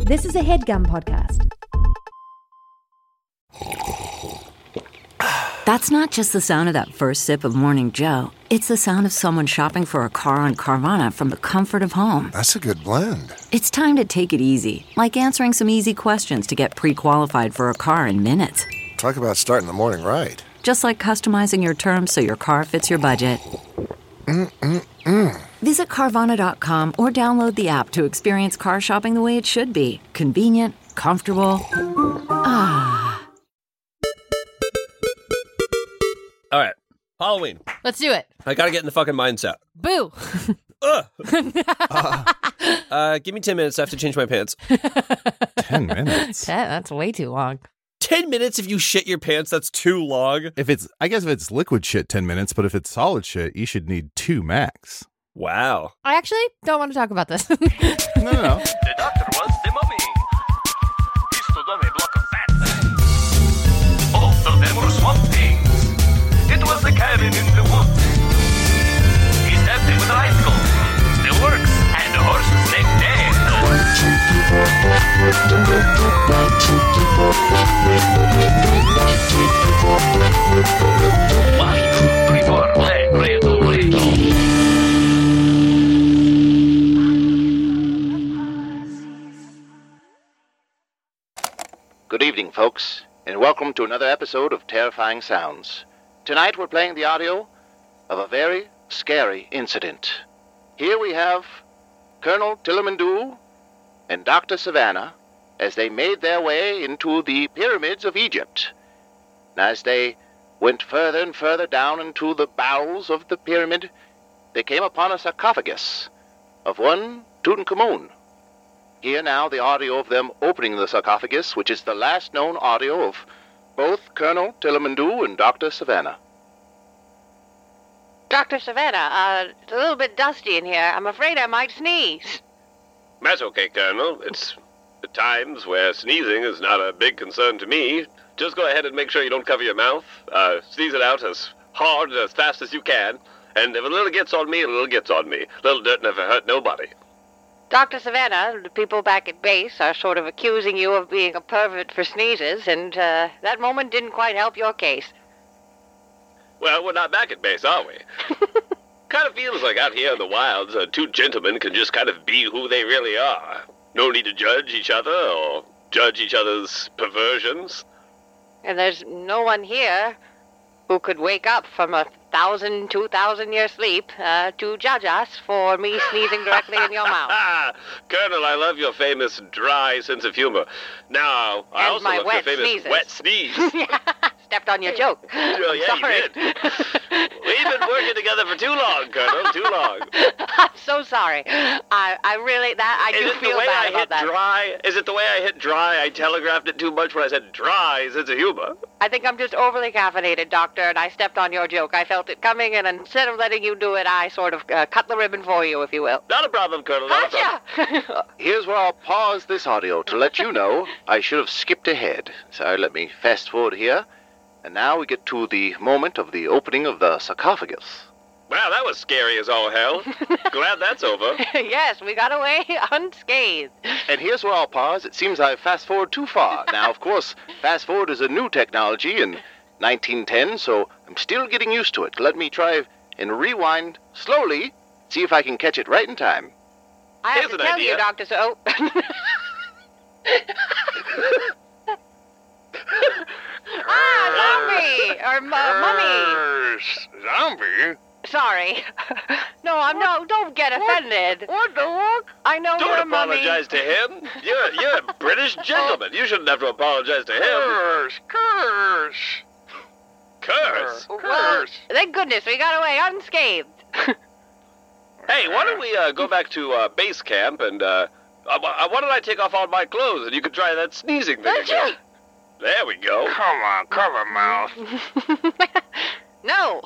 This is a HeadGum podcast. That's not just the sound of that first sip of Morning Joe. It's the sound of someone shopping for a car on Carvana from the comfort of home. That's a good blend. It's time to take it easy, like answering some easy questions to get pre-qualified for a car in minutes. Talk about starting the morning right. Just like customizing your terms so your car fits your budget. Visit Carvana.com or download the app to experience car shopping the way it should be. Convenient, comfortable. All right, Halloween. Let's do it. I gotta get in the fucking mindset. Boo. Give me 10 minutes. I have to change my pants. 10 minutes? That's way too long. 10 minutes if you shit your pants, that's too long. I guess if it's liquid shit, 10 minutes, but if it's solid shit, you should need 2 max. Wow. I actually don't want to talk about this. No. The doctor was the mummy. He stood on a block of fats. Both of them were swamp things. It was a cabin in the woods. He stabbed it with an icicle. Still works. And the horse's neck dead. 1, 2, 3, 4. Leg, Good evening, folks, and welcome to another episode of Terrifying Sounds. Tonight we're playing the audio of a very scary incident. Here we have Colonel Tillamandoo and Dr. Savannah as they made their way into the pyramids of Egypt. And as they went further and further down into the bowels of the pyramid, they came upon a sarcophagus of one Tutankhamun. Here now the audio of them opening the sarcophagus, which is the last known audio of both Colonel Tillamandoo and Dr. Savannah. Dr. Savannah, it's a little bit dusty in here. I'm afraid I might sneeze. That's okay, Colonel. It's the times where sneezing is not a big concern to me. Just go ahead and make sure you don't cover your mouth. Sneeze it out as hard and as fast as you can. And if a little gets on me, a little gets on me. A little dirt never hurt nobody. Dr. Savannah, the people back at base are sort of accusing you of being a pervert for sneezes, and that moment didn't quite help your case. Well, we're not back at base, are we? Kind of feels like out here in the wilds, two gentlemen can just kind of be who they really are. No need to judge each other or judge each other's perversions. And there's no one here who could wake up from a 1,000, 2,000-year sleep to judge us for me sneezing directly in your mouth. Colonel, I love your famous dry sense of humor. Now, I And also my love wet your famous sneezes. wet sneeze. Stepped on your joke. Well, yeah, Sorry. you did. We've been working together for too long, Colonel, too long. I'm so sorry. I do feel bad about that. Dry? Is it the way I hit dry? I telegraphed it too much when I said dry sense of humor. I think I'm just overly caffeinated, Doctor, and I stepped on your joke. I felt it coming, and instead of letting you do it, I sort of cut the ribbon for you, if you will. Not a problem, Colonel. Not a problem. Gotcha! Here's where I'll pause this audio to let you know I should have skipped ahead. So let me fast forward here. And now we get to the moment of the opening of the sarcophagus. Wow, that was scary as all hell. Glad that's over. Yes, we got away unscathed. And here's where I'll pause. It seems I've fast forward too far. Now, of course, fast forward is a new technology in 1910, so I'm still getting used to it. Let me try and rewind slowly, see if I can catch it right in time. I have Here's to an tell idea. you, Doctor, so... zombie! Or mummy! Zombie? Sorry. No, don't get offended. What the fuck? I know you're a Don't mummy. apologize to him. You're a British gentleman. You shouldn't have to apologize to him. Curse! Curse. Well, thank goodness we got away unscathed. Hey, why don't we go back to base camp and why don't I take off all my clothes and you can try that sneezing thing again? There we go. Come on, cover mouth. No.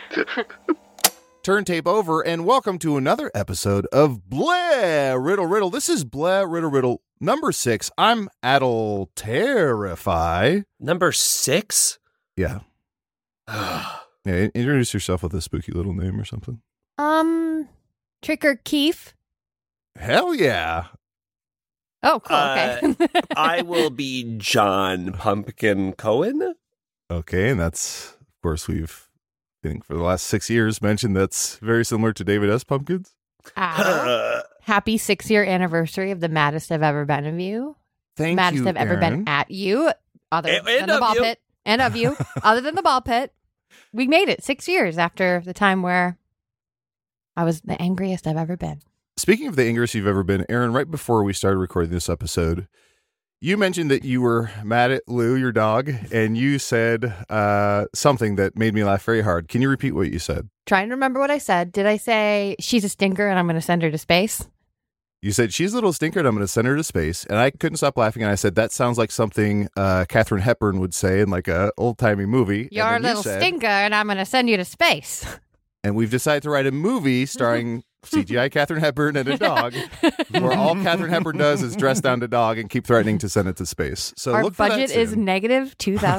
Turn tape over and welcome to another episode of Blair Riddle Riddle. This is Blair Riddle Riddle number 6. I'm Adel Terrify. Number 6? Yeah. Yeah, introduce yourself with a spooky little name or something. Tricker Keef. Hell yeah. Oh, cool. Okay. I will be John Pumpkin Cohen. Okay, and that's, of course, I think for the last 6 years, mentioned that's very similar to David S. Pumpkins. Happy 6-year anniversary of the maddest I've ever been of you. Thank maddest you, I've ever been Aaron. at you, other And than the of ball you. pit. And of you, other than the ball pit. We made it 6 years after the time where I was the angriest I've ever been. Speaking of the angriest you've ever been, Aaron, right before we started recording this episode, you mentioned that you were mad at Lou, your dog, and you said something that made me laugh very hard. Can you repeat what you said? Trying to remember what I said. Did I say she's a stinker and I'm going to send her to space? You said, she's a little stinker and I'm going to send her to space. And I couldn't stop laughing. And I said, that sounds like something Katharine Hepburn would say in like a old-timey movie. You're a And then little you said, stinker and I'm going to send you to space. And we've decided to write a movie starring CGI Katharine Hepburn and a dog, where all Katharine Hepburn does is dress down the dog and keep threatening to send it to space. So Our look for budget that is soon. negative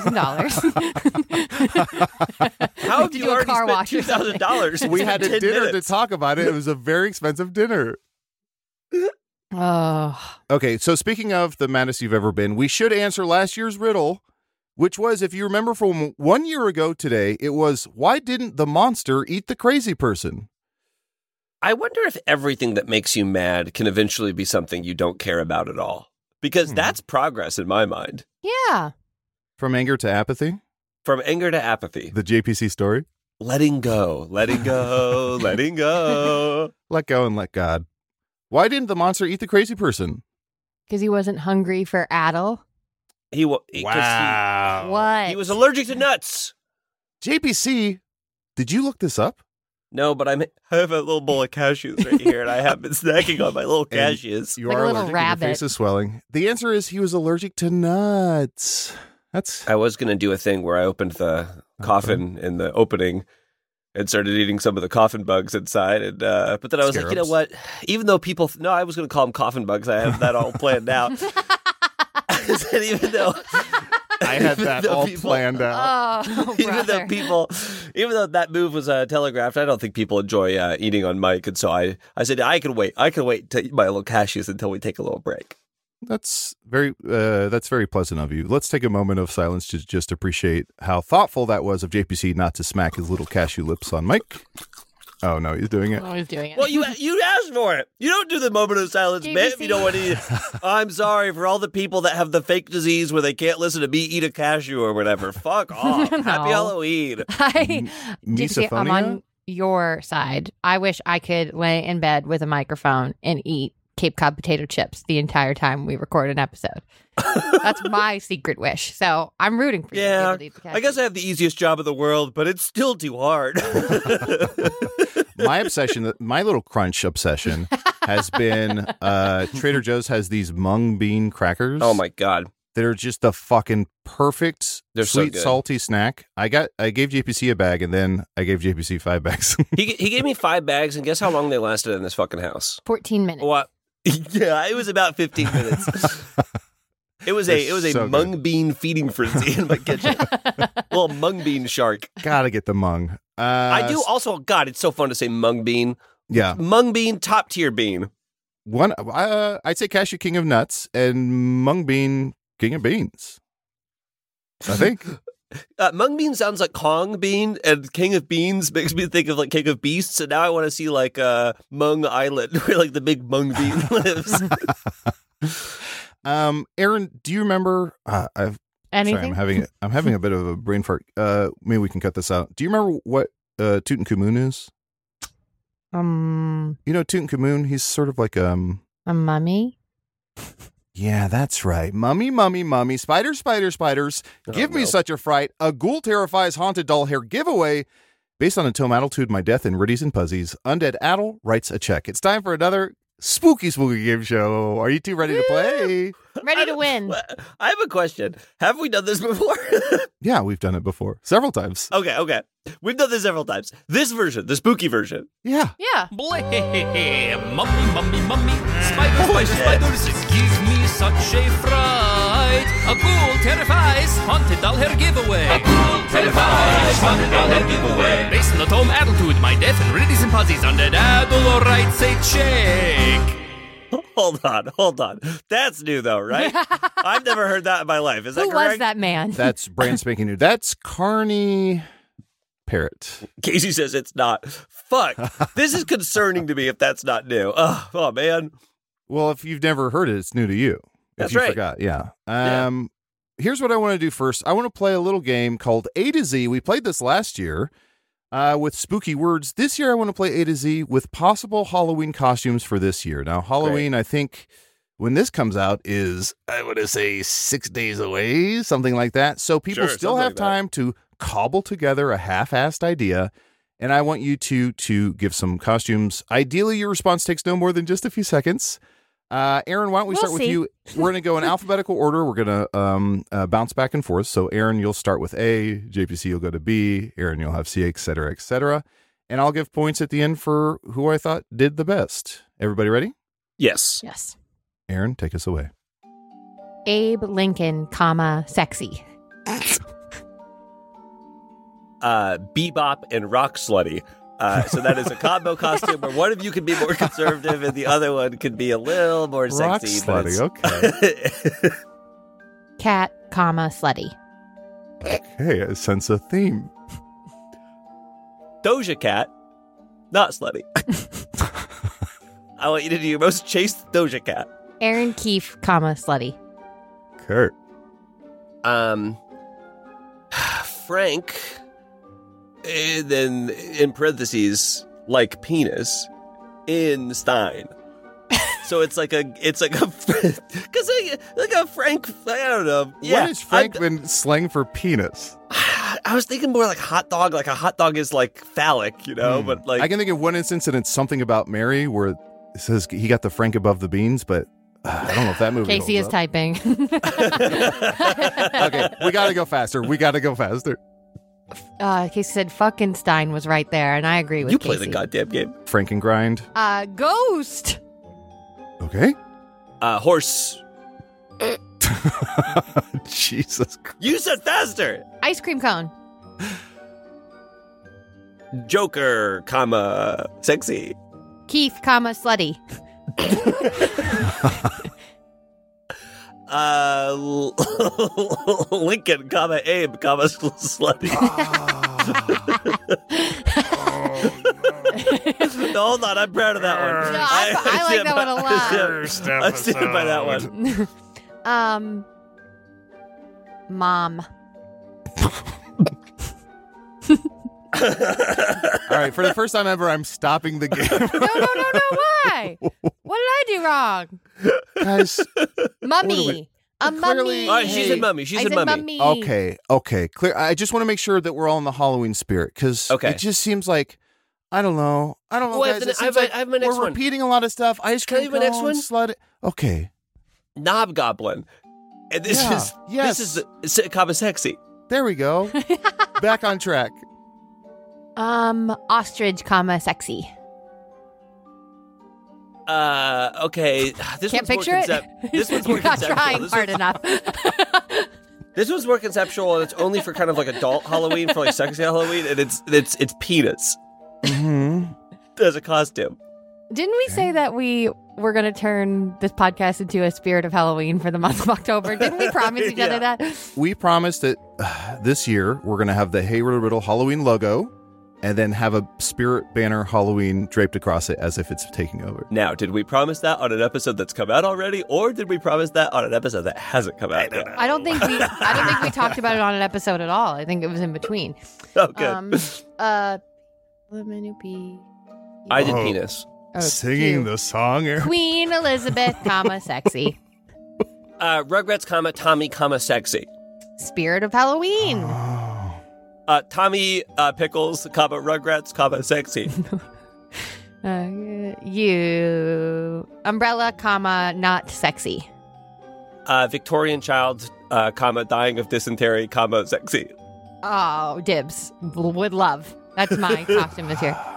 $2,000. How have you Do a already car spent wash or $2,000? We had a 10 dinner minutes. to talk about it. It was a very expensive dinner. Oh, Okay, so speaking of the maddest you've ever been, we should answer last year's riddle, which was, if you remember from 1 year ago today, it was, why didn't the monster eat the crazy person? I wonder if everything that makes you mad can eventually be something you don't care about at all. Because that's progress in my mind. yeah. From anger to apathy, From anger to apathy. the JPC story. Letting go, letting go, letting go. Let go and let God. Why didn't the monster eat the crazy person? Because he wasn't hungry for Adel. He What? was allergic to nuts. JPC, did you look this up? No, but I have a little bowl of cashews right here, and I have been snacking on my little And cashews. You Like a are little allergic. rabbit. Your face is swelling. The answer is he was allergic to nuts. That's I was going to do a thing where I opened the coffin in the opening and started eating some of the coffin bugs inside. And but then I was like, you know Scarabs. what? Even though people... No, I was going to call them coffin bugs. I have that all planned out. I said, even though... I had even that though all people- planned out. Oh, Even though that move was telegraphed, I don't think people enjoy eating on mic. And so I said, I can wait to eat my little cashews until we take a little break. That's very pleasant of you. Let's take a moment of silence to just appreciate how thoughtful that was of JPC not to smack his little cashew lips on Mike. Oh no, he's doing it. I was doing it. Well, you asked for it. You don't do the moment of silence, man. If you don't want to eat. I'm sorry for all the people that have the fake disease where they can't listen to me eat a cashew or whatever. Fuck off. No. Happy Halloween. JPC, I'm Misophonia? on your side. I wish I could lay in bed with a microphone and eat Cape Cod potato chips the entire time we record an episode. That's my secret wish. So I'm rooting for you. to be Yeah, able to eat the I guess I have the easiest job in the world, but it's still too hard. My obsession, my little crunch obsession, has been Trader Joe's has these mung bean crackers. Oh my God. that are just the fucking perfect They're so sweet good. salty snack. I gave JPC a bag, and then I gave JPC 5 bags. He gave me 5 bags, and guess how long they lasted in this fucking house? 14 minutes. What? Yeah, it was about 15 minutes. It was a so mung bean feeding frenzy in my kitchen. Little mung bean shark. Gotta get the mung. I do also. God, it's so fun to say mung bean. Yeah, Mung bean, top tier bean. one. I'd say cashew king of nuts and mung bean king of beans. I think. Mung bean sounds like Kong bean, and king of beans makes me think of like king of beasts. And now I want to see like Mung Island, where like the big mung bean lives. Aaron, do you remember? Anything? Sorry, I'm having a bit of a brain fart. Maybe we can cut this out. Do you remember what Tutankhamun is? You know Tutankhamun? He's sort of like a mummy? Yeah, that's right. Mummy, mummy, mummy. Spiders, spiders, spiders. Give me no. such a fright. A ghoul terrifies haunted doll hair giveaway. Based on a tome Addlitude, My Death in Riddies and Puzzies, Undead Addle writes a check. It's time for another spooky game show. Are you two ready to play? Ready to win. I have a question. Have we done this before? Yeah, we've done it before. Several times. Okay. We've done this several times. This version, the spooky version. Yeah. Yeah. Mummy, mummy, mummy, spiders, spiders, it gives me such a fright. A ghoul terrifies, haunted doll hair giveaway. A ghoul terrifies, haunted doll hair giveaway. Based on the tome Addlitude, My Death in Riddies and Puzzies, Undead Addle writes a check. Hold on. That's new, though, right? I've never heard that in my life. Is that Who correct? was that man? That's brand spanking new. That's Carney Parrott. Casey says it's not. Fuck. This is concerning to me if that's not new. Oh man. Well, if you've never heard it, it's new to you. That's if you right. forgot, yeah. Here's what I want to do first. I want to play a little game called A to Z. We played this last year with spooky words. This year, I want to play A to Z with possible Halloween costumes for this year. Now, Halloween, I think, when this comes out is, I want to say, 6 days away, something like that. So people still have time to cobble together a half-assed idea. And I want you to give some costumes. Ideally, your response takes no more than just a few seconds. Aaron, why don't we start with you? We're going to go in alphabetical order. We're going to bounce back and forth. So, Aaron, you'll start with A. JPC, you'll go to B. Aaron, you'll have C, et cetera, et cetera. And I'll give points at the end for who I thought did the best. Everybody ready? Yes. Yes. Aaron, take us away. Abe Lincoln, sexy. Bebop and Rock Slutty. So that is a combo costume where one of you can be more conservative and the other one can be a little more Rock sexy. Slutty, okay. Cat, slutty. Okay, I sense a theme. Doja Cat, not slutty. I want you to do your most chaste Doja Cat. Aaron Keefe, slutty. Kurt. Frank, and then in parentheses, like penis, in Stein. So it's like a, because like a Frank, I don't know. Yeah, what has Frank been slang for penis? I was thinking more like hot dog. Like a hot dog is like phallic, you know. But like I can think of one instance, and it's something about Mary where it says he got the Frank above the beans, but I don't know if that movie. Casey is holds up. typing. Okay, we got to go faster. Casey said Fuckenstein was right there, and I agree with you Casey. play the goddamn game. Frank and grind. Ghost. Okay. Horse. Jesus Christ. You said faster. Ice cream cone. Joker, sexy. Keith, slutty. Lincoln, Abe, slutty. No, hold on, I'm proud of that one. No, I like that one a lot. I stand by that one. Mom. All right, for the first time ever, I'm stopping the game. No, why? What did I do wrong? Guys, Mummy. A mummy. All right, she said mummy. She I said said mummy. Okay. Clear. I just want to make sure that we're all in the Halloween spirit because it just seems like I don't know, Oh, guys. It seems like I have my next we're one. repeating a lot of stuff. Ice cream Can I have my next one? Slut. Okay. Knobgoblin. And this is sexy. There we go. Back on track. Ostrich, sexy. Okay. This Can't one's picture more it. This one's more You're not conceptual. trying hard enough. This one's more conceptual, and it's only for kind of like adult Halloween, for like sexy Halloween, and it's penis as a costume. Didn't we say that we were going to turn this podcast into a spirit of Halloween for the month of October? Didn't we promise each other that? We promised that this year we're going to have the Hey Riddle Riddle Halloween logo and then have a spirit banner Halloween draped across it as if it's taking over. Now, did we promise that on an episode that's come out already, or did we promise that on an episode that hasn't come out yet? I don't think we talked about it on an episode at all. I think it was in between. Oh, good. I did penis. Oh, Singing cute. the song. Queen Elizabeth, sexy. Rugrats, Tommy, sexy. Spirit of Halloween. Tommy, Pickles, Rugrats, sexy. You umbrella, not sexy. Victorian child, dying of dysentery, sexy. Oh, dibs. Would love. That's my costume this year.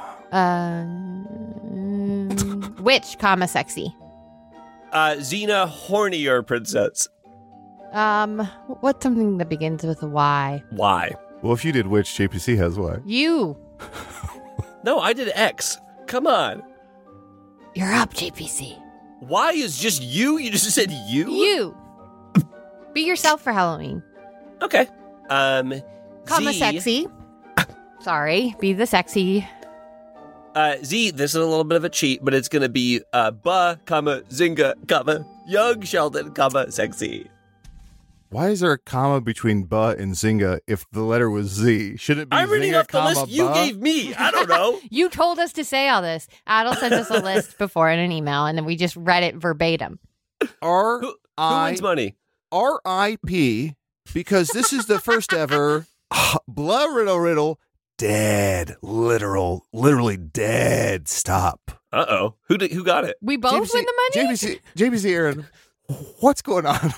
Witch, sexy. Xena, hornier princess. What's something that begins with a Y? Why? Well, if you did which, JPC has Y. You. No, I did X. Come on. You're up, JPC. Why is just you? You just said you? You. Be yourself for Halloween. Okay. Comma Z. sexy. Sorry. Be the sexy. Z, this is a little bit of a cheat, but it's going to be ba, comma, Zynga, comma, young Sheldon, comma, sexy. Why is there a comma between ba and Zynga if the letter was Z? Should it be I'm reading Zynga, off the comma, list you ba? gave me. I don't know. You told us to say all this. Adel sent us a list before in an email, and then we just read it verbatim. Who wins money? R.I.P. because this is the first ever blah riddle dead literally dead stop. Uh-oh. Who got it? We both win the money? JBC, Aaron, what's going on?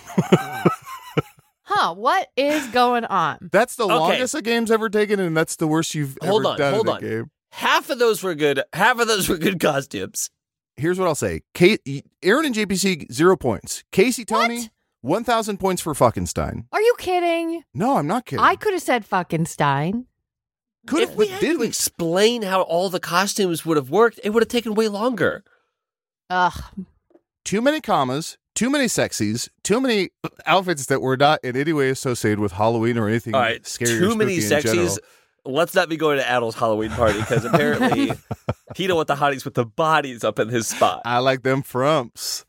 Huh, what is going on? That's the longest a game's ever taken, and that's the worst you've ever done in a game. Half of those were good. Half of those were good costumes. Here's what I'll say. Aaron and JPC, 0 points. Casey, Tony, 1,000 points for Fuckenstein. Are you kidding? No, I'm not kidding. I could have said Fuckenstein. Could If we have, had but to didn't. explain how all the costumes would have worked, it would have taken way longer. Ugh. Too many commas, too many sexies, too many outfits that were not in any way associated with Halloween or anything All right, scary or too many spooky in general. sexies. Let's not be going to Adel's Halloween party because apparently he don't want the hotties with the bodies up in his spot. I like them frumps.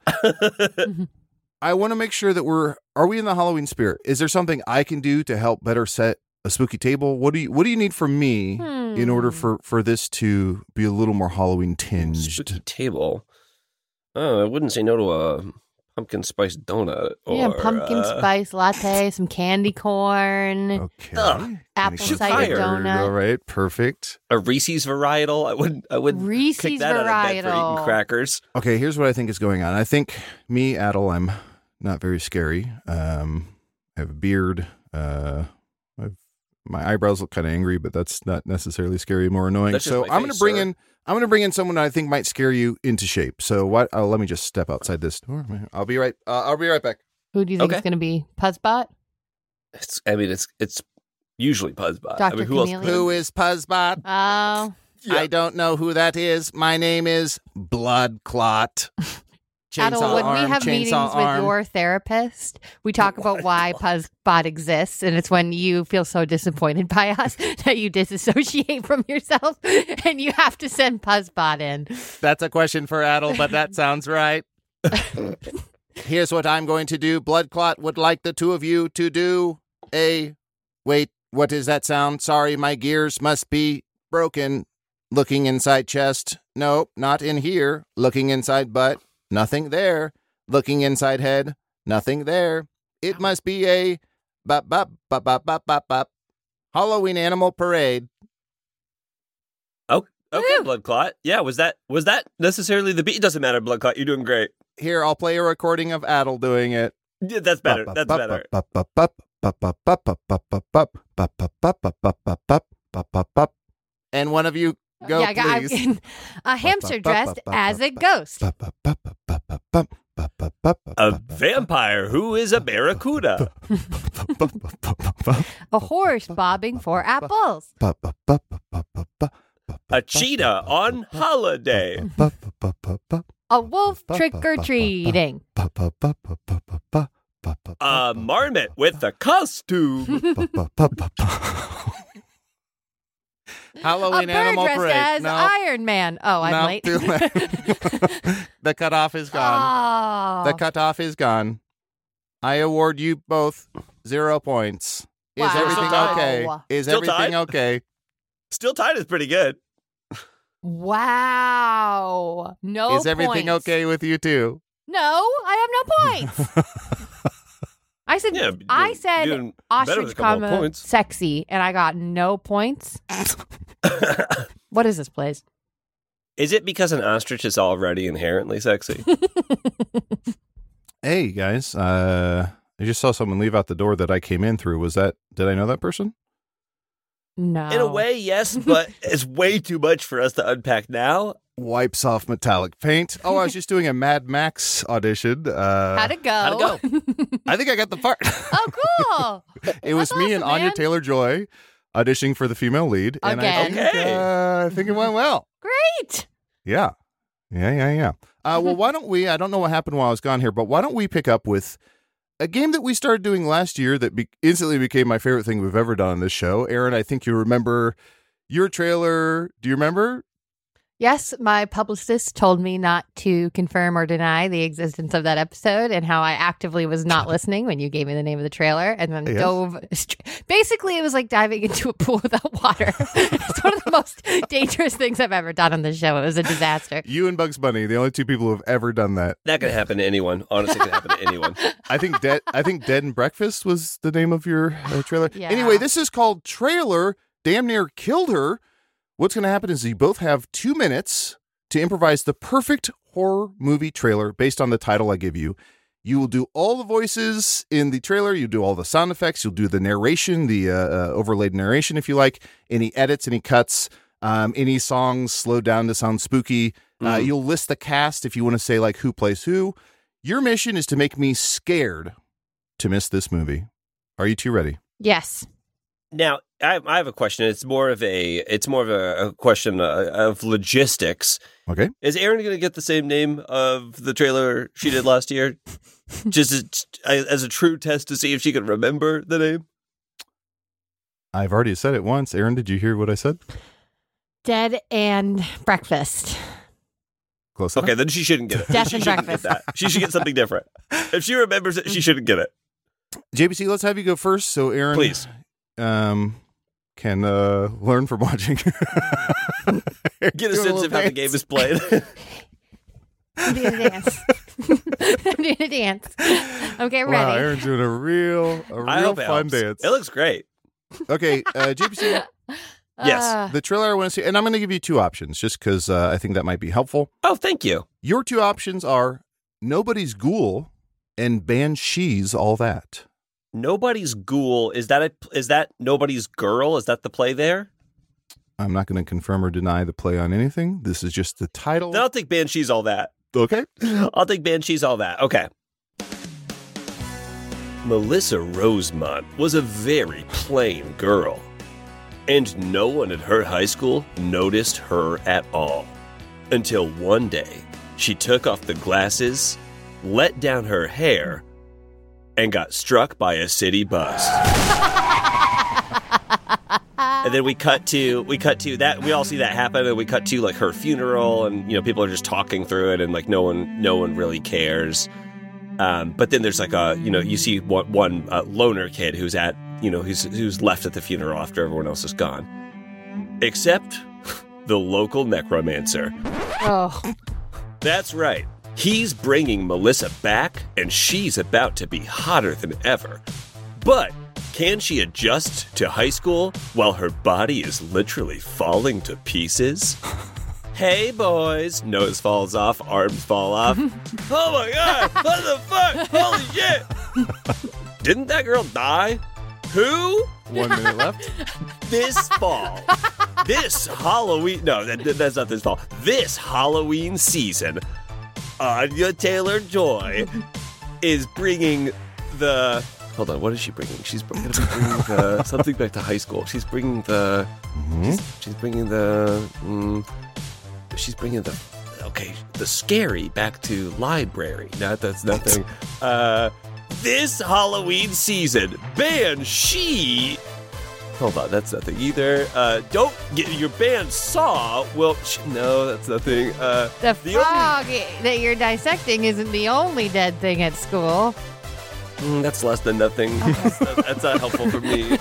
I want to make sure that are we in the Halloween spirit? Is there something I can do to help better set a spooky table? What do you need from me in order for this to be a little more Halloween tinged? Spooky table. Oh, I wouldn't say no to a pumpkin spice donut. Or, Pumpkin spice latte, some candy corn, Okay. apple Shoot cider fire. donut. All right, perfect. a Reese's varietal. I would Reese's kick that out of bed for varietal. eating crackers. Okay, here's what I think is going on. I think me, Adel, I'm not very scary. I have a beard. My eyebrows look kind of angry, but that's not necessarily scary. More annoying. That's just So my I'm face, going to bring sir. in. I'm going to bring in someone that I think might scare you into shape. So what? Let me just step outside this door. I'll be right. I'll be right back. Who do you think Okay. is going to be? Puzzbot? It's usually Puzzbot. Dr. Who else? Chameleon? Who is Puzzbot? Oh. I don't know who that is. My name is Blood Clot. Adel, Chainsaw when arm, we have chainsaw meetings arm. with your therapist, we talk about why Puzzbot exists, and it's when you feel so disappointed by us that you disassociate from yourself, and you have to send Puzzbot in. That's a question for Adel, but that sounds right. Here's what I'm going to do. Blood Clot would like the two of you to do wait, what is that sound? Sorry, my gears must be broken. Looking inside chest. Nope, not in here. Looking inside butt. Nothing there. Looking inside head. Nothing there. It must be a bop bop bop bop bop bop bop. Halloween animal parade. Oh, okay, Woo. Blood Clot. Yeah, was that necessarily the beat? It doesn't matter, Blood Clot. You're doing great. Here, I'll play a recording of Adel doing it. Yeah, that's better. That's better. And one of you go, yeah, please. a hamster dressed as a ghost. A vampire who is a barracuda. A horse bobbing for apples. A cheetah on holiday. A wolf trick-or-treating. A marmot with a costume. Halloween A bird animal dressed parade. as No, Iron Man. Oh, I'm no, late. too late. The cutoff is gone. Oh. The cutoff is gone. I award you both 0 points. Is Wow. everything Still okay? tied. Is Still everything tied? okay? Still tied is pretty good. Wow. No Is everything points. okay with you too? No, I have no points. I said Yeah, I said doing better with ostrich a couple of comma points. sexy, and I got no points. What is this place? Is it because an ostrich is already inherently sexy? Hey guys, I just saw someone leave out the door that I came in through. Did I know that person? No. In a way, yes, but it's way too much for us to unpack now. Wipes off metallic paint. Oh, I was just doing a Mad Max audition. How'd it go? How'd it I think I got the part. Oh, cool. It was That's me and awesome, Anya man. Taylor-Joy auditioning for the female lead. And Again. I think it went well. Great. Yeah. Yeah. Well, why don't we, I don't know what happened while I was gone here, but why don't we pick up with a game that we started doing last year that instantly became my favorite thing we've ever done on this show. Aaron, I think you remember your trailer. Do you remember? Yes, my publicist told me not to confirm or deny the existence of that episode and how I actively was not listening when you gave me the name of the trailer and then dove. Basically, it was like diving into a pool without water. It's one of the most dangerous things I've ever done on the show. It was a disaster. You and Bugs Bunny, the only two people who have ever done that. That could happen to anyone. Honestly, it could happen to anyone. I think Dead and Breakfast was the name of your trailer. Yeah. Anyway, this is called Trailer Damn Near Killed Her. What's going to happen is you both have 2 minutes to improvise the perfect horror movie trailer based on the title I give you. You will do all the voices in the trailer. You do all the sound effects. You'll do the narration, the overlaid narration, if you like, any edits, any cuts, any songs slowed down to sound spooky. You'll list the cast if you want to say like who plays who. Your mission is to make me scared to miss this movie. Are you two ready? Yes. Now, I have a question. It's more of a question of logistics. Okay. Is Erin going to get the same name of the trailer she did last year? Just as a true test to see if she can remember the name? I've already said it once. Erin, did you hear what I said? Dead and Breakfast. Close enough? Okay, then she shouldn't get it. Death She and shouldn't Breakfast. get that. She should get something different. If she remembers it, she shouldn't get it. JBC, let's have you go first so Erin Please. Can learn from watching. Get a sense of how the game is played. I'm doing a dance. I'm doing a dance. Okay, ready. Wow, Erin's doing a real hope it fun helps. dance. It looks great. Okay, JBC, Yes. the trailer I want to see, and I'm going to give you two options just because I think that might be helpful. Oh, thank you. Your two options are Nobody's Ghoul and Banshees All That. Nobody's Ghoul. Is that Nobody's Girl? Is that the play there? I'm not going to confirm or deny the play on anything. This is just the title. Then I'll take Banshees All That. Okay. I'll take Banshees All That. Okay. Melissa Rosemont was a very plain girl, and no one at her high school noticed her at all. Until one day, she took off the glasses, let down her hair, and got struck by a city bus. And then we cut to that. We all see that happen, and we cut to like her funeral, and people are just talking through it, and like no one really cares. But then there's like you see one loner kid who's at who's left at the funeral after everyone else is gone, except the local necromancer. Oh, That's right. He's bringing Melissa back, and she's about to be hotter than ever. But can she adjust to high school while her body is literally falling to pieces? Hey, boys. Nose falls off, arms fall off. Oh, my God. What the fuck? Holy shit. Didn't that girl die? Who? 1 minute left. This fall. This Halloween. No, that's not this fall. This Halloween season, Anya Taylor-Joy is bringing the... Hold on, what is she bringing? She's going to be bringing the... something back to high school. She's bringing the... She's bringing the... she's bringing the... Okay, the scary back to library. That's nothing. This Halloween season, Banshee... Hold on, that's nothing either. Don't get your band Saw. Well, no, that's nothing. the frog that you're dissecting isn't the only dead thing at school. That's less than nothing. That's not helpful for me.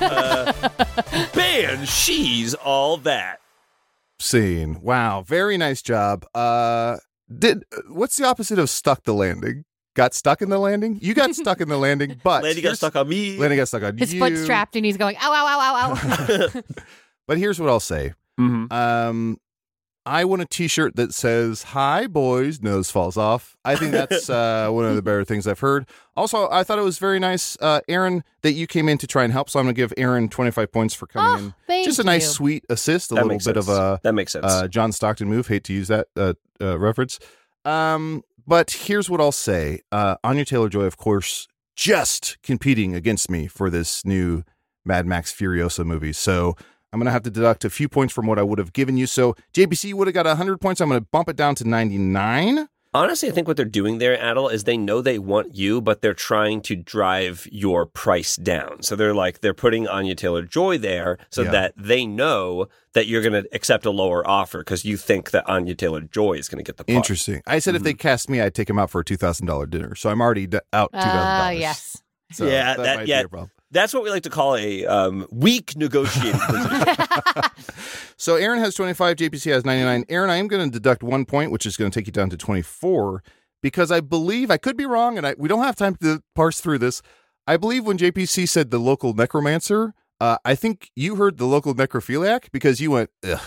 Banshees All That. Scene. Wow, very nice job. What's the opposite of stuck the landing? Got stuck in the landing? You got stuck in the landing, but... Landing got stuck on me. Landing got stuck on His you. foot's strapped and he's going, ow, ow, ow, ow, ow. But here's what I'll say. Mm-hmm. I want a t-shirt that says, "Hi, boys, nose falls off." I think that's one of the better things I've heard. Also, I thought it was very nice, Aaron, that you came in to try and help. So I'm going to give Aaron 25 points for coming in. Thank Just a nice, you. sweet assist. That Little makes bit sense. of a That makes sense. John Stockton move. Hate to use that reference. But here's what I'll say. Anya Taylor-Joy, of course, just competing against me for this new Mad Max Furiosa movie. So I'm going to have to deduct a few points from what I would have given you. So JPC would have got 100 points. I'm going to bump it down to 99. Honestly, I think what they're doing there, Adel, is they know they want you, but they're trying to drive your price down. So they're putting Anya Taylor-Joy there so that they know that you're going to accept a lower offer because you think that Anya Taylor-Joy is going to get the part. Interesting. I said if they cast me, I'd take him out for a $2,000 dinner. So I'm already out $2,000. Yes. So yeah, that might be a problem. That's what we like to call a weak negotiating position. So Aaron has 25, JPC has 99. Aaron, I am going to deduct 1 point, which is going to take you down to 24, because I believe, I could be wrong, and we don't have time to parse through this. I believe when JPC said the local necromancer, I think you heard the local necrophiliac because you went, ugh.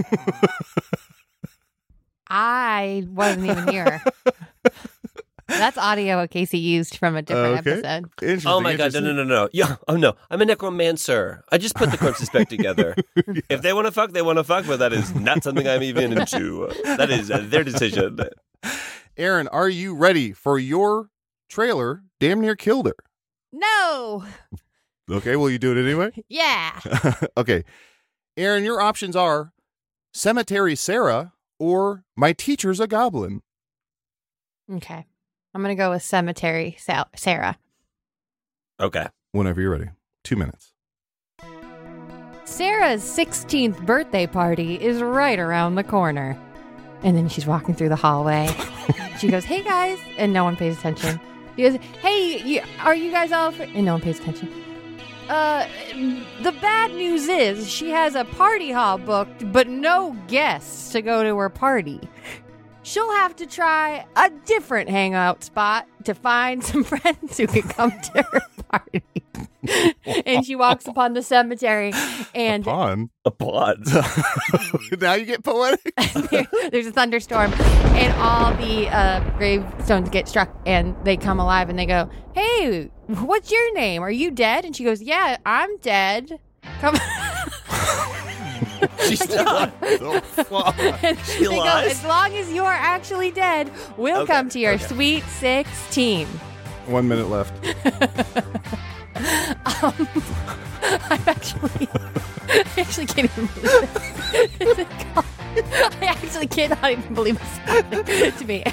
I wasn't even here. That's audio Casey used from a different episode. Interesting. Oh my God, no. Yeah, oh no, I'm a necromancer. I just put the corpses back together. If they want to fuck, they want to fuck, but that is not something I'm even into. That is their decision. Aaron, are you ready for your trailer, Damn Near Killed Her? No. Okay, will you do it anyway? Yeah. Okay. Aaron, your options are Cemetery Sarah or My Teacher's a Goblin. Okay. I'm going to go with Cemetery Sarah. Okay. Whenever you're ready. 2 minutes. Sarah's 16th birthday party is right around the corner. And then she's walking through the hallway. She goes, hey, guys. And no one pays attention. She goes, hey, are you guys all free? And no one pays attention. The bad news is she has a party hall booked, but no guests to go to her party. She'll have to try a different hangout spot to find some friends who can come to her party. And she walks upon the cemetery and Upon? Now you get poetic. there's a thunderstorm and all the gravestones get struck and they come alive and they go, hey, what's your name? Are you dead? And she goes, yeah, I'm dead. Come She's still They go, as long as you're actually dead, we'll come to your sweet 16. 1 minute left. I actually can't even believe it. I actually cannot even believe it's happening to me.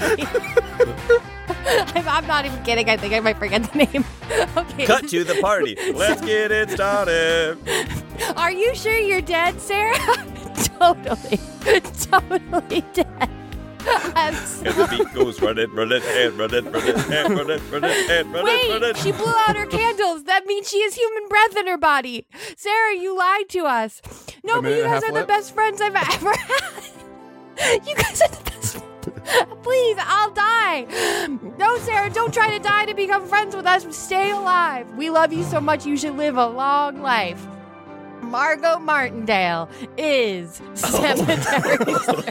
I'm not even kidding. I think I might forget the name. Okay. Cut to the party. Let's get it started. Are you sure you're dead, Sarah? Totally dead. And the beat goes run it, and run it, and run it. She blew out her candles. That means she has human breath in her body. Sarah, you lied to us. No, but you guys are the best friends I've ever had. You guys are the best friends. Please, I'll die. No, Sarah, don't try to die to become friends with us. Stay alive. We love you so much. You should live a long life. Margot Martindale is Cemetery.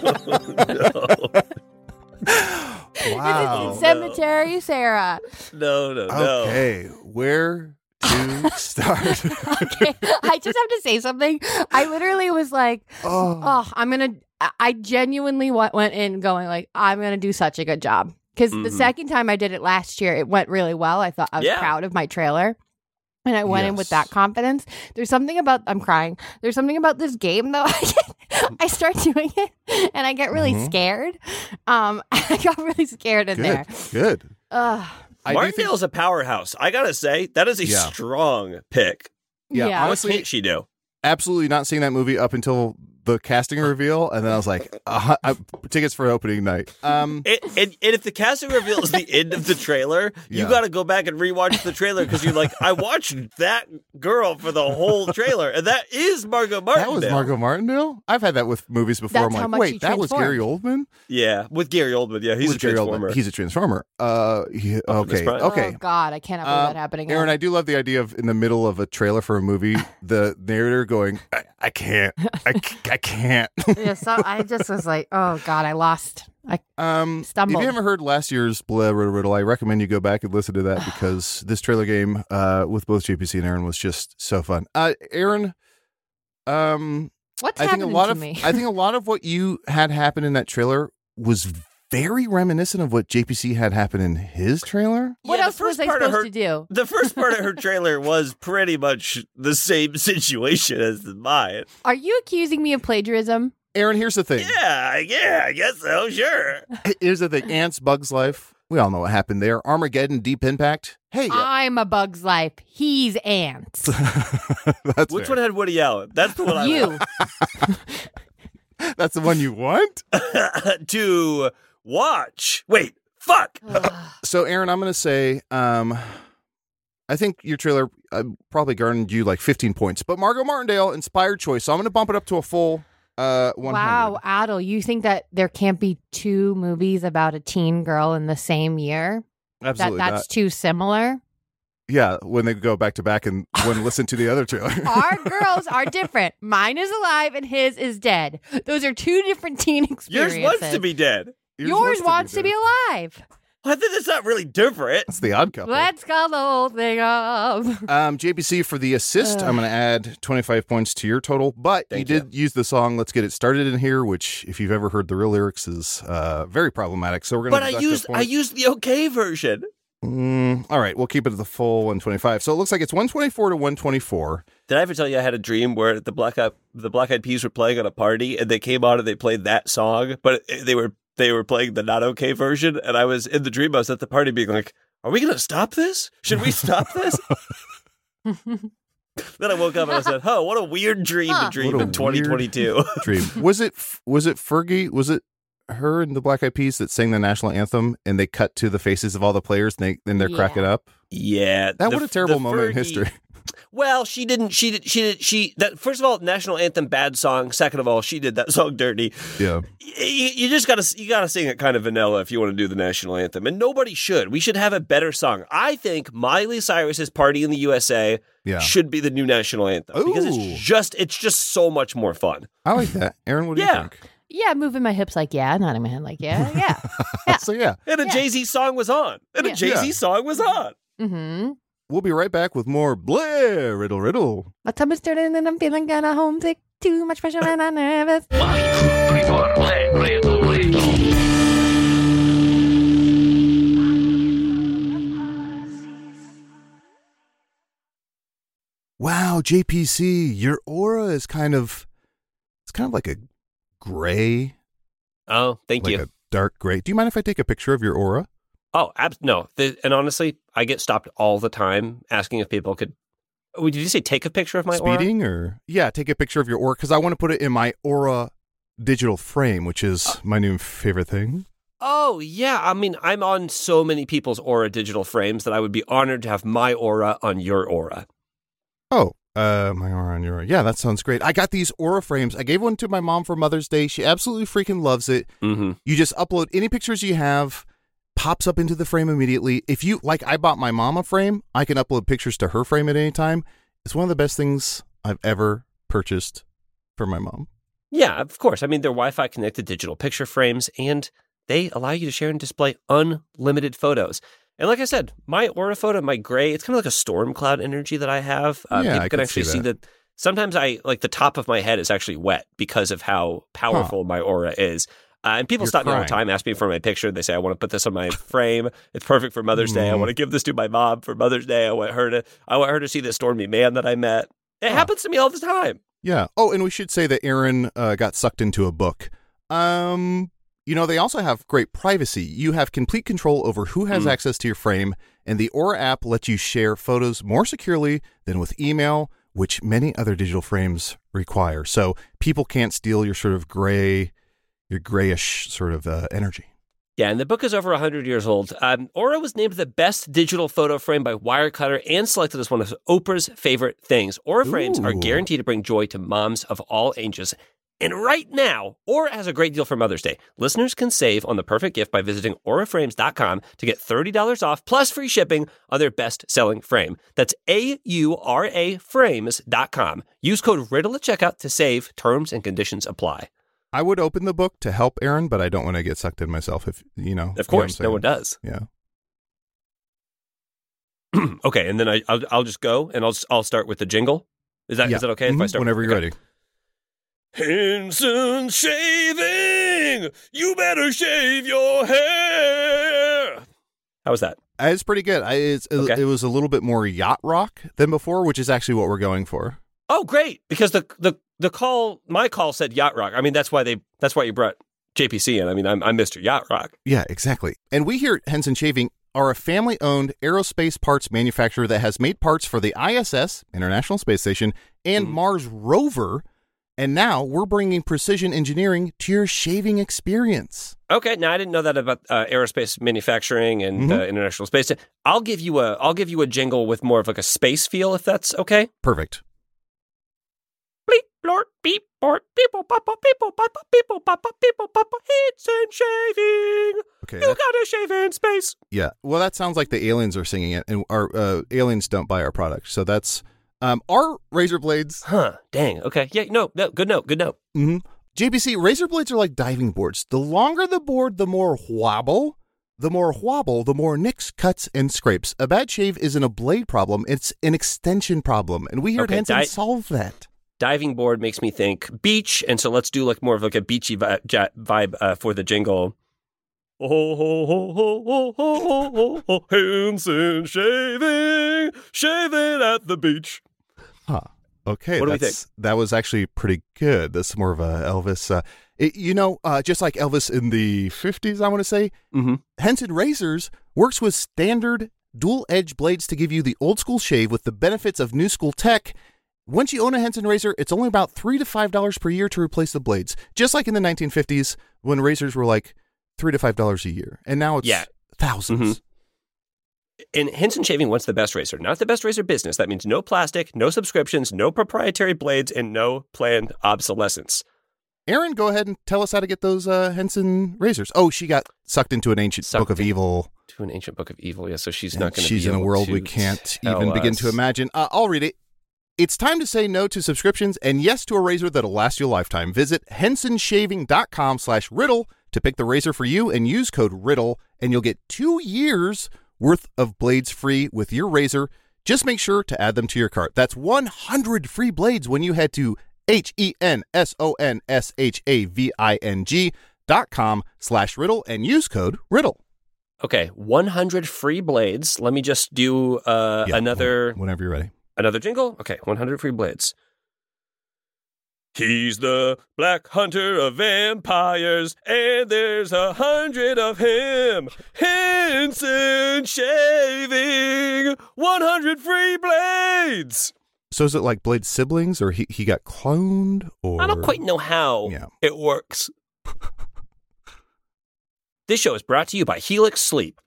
Wow. It's Cemetery Sarah. No. Okay, where to start? Okay, I just have to say something. I literally was like, I genuinely went in going like, I'm going to do such a good job. Because the second time I did it last year, it went really well. I thought I was proud of my trailer. And I went in with that confidence. There's something about, I'm crying. There's something about this game though. I start doing it and I get really scared. I got really scared in there. Good. Martindale's a powerhouse. I gotta say, that is a strong pick. Yeah. Honestly, what can't she do? Absolutely not seeing that movie up until the casting reveal, and then I was like, tickets for opening night. And if the casting reveal is the end of the trailer, you got to go back and rewatch the trailer because you're like, I watched that girl for the whole trailer, and that is Margot Martindale. That was Margot Martindale? I've had that with movies before. That's I'm like, wait, that was Gary Oldman? Yeah, with Gary Oldman. Yeah, he's a Transformer. He's a Transformer. Okay. Oh, God, I cannot believe that happening. Aaron, I do love the idea of in the middle of a trailer for a movie, the narrator going, I can't. I can't. Yeah, so I just was like, oh God, I lost. I stumbled. If you haven't heard last year's Blah Riddle, I recommend you go back and listen to that because this trailer game with both JPC and Aaron was just so fun. Aaron, what's happening to me? I think a lot of what you had happen in that trailer was very reminiscent of what JPC had happen in his trailer. What Yeah, the else was first I part of supposed her- to do? The first part of her trailer was pretty much the same situation as mine. Are you accusing me of plagiarism? Aaron, here's the thing. Yeah, I guess so, sure. Here's the thing. Ants, Bugs Life. We all know what happened there. Armageddon, Deep Impact. Hey. I'm a Bug's Life. He's Ants. That's Which fair. one had Woody Allen? That's the one I You. That's the one you want? want to watch. Wait, fuck. So, Aaron, I'm going to say, I think your trailer probably garnered you like 15 points. But Margot Martindale, inspired choice. So I'm going to bump it up to a full 100. Wow, Adel, you think that there can't be two movies about a teen girl in the same year? Absolutely That's not. too similar? Yeah, when they go back to back and when listen to the other trailer. Our girls are different. Mine is alive and his is dead. Those are two different teen experiences. Yours wants to be dead. Yours wants to be alive. I think that's not really different. That's the odd couple. Let's call the whole thing up. JPC, for the assist, I'm going to add 25 points to your total. But you Thank did use the song "Let's Get It Started" in here, which, if you've ever heard the real lyrics, is very problematic. So we're going to. But I used the okay version. All right, we'll keep it at the full 125. So it looks like it's 124 to 124. Did I ever tell you I had a dream where the Black Eyed Peas were playing at a party and they came on and they played that song, but they were playing the not okay version, and I was in the dream. I was at the party being like, "Are we going to stop this? Should we stop this?" Then I woke up and I said, "Oh, what a weird dream to dream What a in 2022." Dream. Was it Fergie? Was it her and the Black Eyed Peas that sang the national anthem and they cut to the faces of all the players and they're cracking up? Yeah, What a terrible moment in Fergie- history. Well, she that first of all, national anthem, bad song. Second of all, she did that song dirty. Yeah. You just gotta sing it kind of vanilla if you want to do the national anthem, and nobody should. We should have a better song. I think Miley Cyrus's "Party in the USA" should be the new national anthem because it's just so much more fun. I like that. Aaron, what do you think? Yeah, moving my hips like yeah, nodding my head like yeah. So yeah. And a Jay-Z song was on. Mm-hmm. We'll be right back with more Blair Riddle Riddle. My tummy's turning and I'm feeling kinda homesick. Too much pressure and I'm nervous. 1, 2, 3, 4, play, riddle, riddle. Wow, JPC, your aura is kind of like a gray. Oh, thank like you. a dark gray. Do you mind if I take a picture of your aura? Oh, no. And honestly, I get stopped all the time asking if people could. Did you say take a picture of my aura? Speeding or take a picture of your aura because I want to put it in my Aura digital frame, which is my new favorite thing. Oh, yeah. I mean, I'm on so many people's Aura digital frames that I would be honored to have my aura on your aura. Oh, my aura on your aura. Yeah, that sounds great. I got these Aura frames. I gave one to my mom for Mother's Day. She absolutely freaking loves it. Mm-hmm. You just upload any pictures you have, pops up into the frame immediately. If you I bought my mom a frame, I can upload pictures to her frame at any time. It's one of the best things I've ever purchased for my mom. Yeah, of course. I mean, they're Wi-Fi connected digital picture frames, and they allow you to share and display unlimited photos. And like I said, my Aura photo, my gray, it's kind of like a storm cloud energy that I have. People can actually see that. Sometimes the top of my head is actually wet because of how powerful my Aura is. And people stop me all the time, ask me for my picture. They say, I want to put this on my frame. It's perfect for Mother's Day. I want to give this to my mom for Mother's Day. I want her to see this stormy man that I met. It happens to me all the time. Yeah. Oh, and we should say that Aaron got sucked into a book. They also have great privacy. You have complete control over who has access to your frame, and the Aura app lets you share photos more securely than with email, which many other digital frames require. So people can't steal your sort of grayish sort of energy. Yeah, and the book is over 100 years old. Aura was named the best digital photo frame by Wirecutter and selected as one of Oprah's favorite things. Aura frames are guaranteed to bring joy to moms of all ages. And right now, Aura has a great deal for Mother's Day. Listeners can save on the perfect gift by visiting auraframes.com to get $30 off plus free shipping on their best-selling frame. That's AURA frames.com. Use code RIDDLE at checkout to save. Terms and conditions apply. I would open the book to help Aaron, but I don't want to get sucked in myself. If you know, of course, no one does. Yeah. Okay, and then I'll just go and I'll start with the jingle. Is that okay if I start whenever you're ready? Henson Shaving You better shave your hair. How was that? It's pretty good. It was a little bit more yacht rock than before, which is actually what we're going for. Oh, great! Because my call said yacht rock. I mean, that's why you brought JPC in. I mean, I'm Mr. Yacht Rock. Yeah, exactly. And we here at Henson Shaving are a family-owned aerospace parts manufacturer that has made parts for the ISS, International Space Station, and Mars rover. And now we're bringing precision engineering to your shaving experience. Okay, now I didn't know that about aerospace manufacturing and International Space. I'll give you a jingle with more of like a space feel, if that's okay. Perfect. Bleep, blort, beep, bort, people, papa, people, papa, people, papa, people, papa, hits and shaving. Okay, you gotta shave in space. Yeah, well, that sounds like the aliens are singing it, and our aliens don't buy our product. So that's our razor blades. Huh, dang, okay. Yeah, no, good note. Mm-hmm. JPC, razor blades are like diving boards. The longer the board, the more wobble. The more nicks, cuts, and scrapes. A bad shave isn't a blade problem, it's an extension problem, and we here at Henson solve that. Diving board makes me think beach, and so let's do like more of like a beachy vibe for the jingle. Oh, Henson shaving at the beach. Huh. Okay, what do we think? That was actually pretty good. That's more of a Elvis. Just like Elvis in the 50s, I want to say, Henson Razors works with standard dual-edge blades to give you the old-school shave with the benefits of new-school tech. Once you own a Henson razor, it's only about $3 to $5 per year to replace the blades. Just like in the 1950s when razors were like $3 to $5 a year. And now it's thousands. Mm-hmm. And Henson Shaving wants the best razor, not the best razor business. That means no plastic, no subscriptions, no proprietary blades, and no planned obsolescence. Aaron, go ahead and tell us how to get those Henson razors. Oh, she got sucked into an ancient book of evil. To an ancient book of evil, yeah. So she's not going to be She's in a world we can't even begin to imagine. I'll read it. It's time to say no to subscriptions and yes to a razor that'll last you a lifetime. Visit hensonshaving.com/riddle to pick the razor for you and use code RIDDLE, and you'll get 2 years worth of blades free with your razor. Just make sure to add them to your cart. That's 100 free blades when you head to hensonshaving.com/riddle and use code RIDDLE. Okay, 100 free blades. Let me just do another... Whenever you're ready. Another jingle? Okay, 100 free blades. He's the black hunter of vampires, and there's 100 of him. Henson Shaving, 100 free blades. So is it like Blade siblings, or he got cloned? Or I don't quite know how it works. This show is brought to you by Helix Sleep.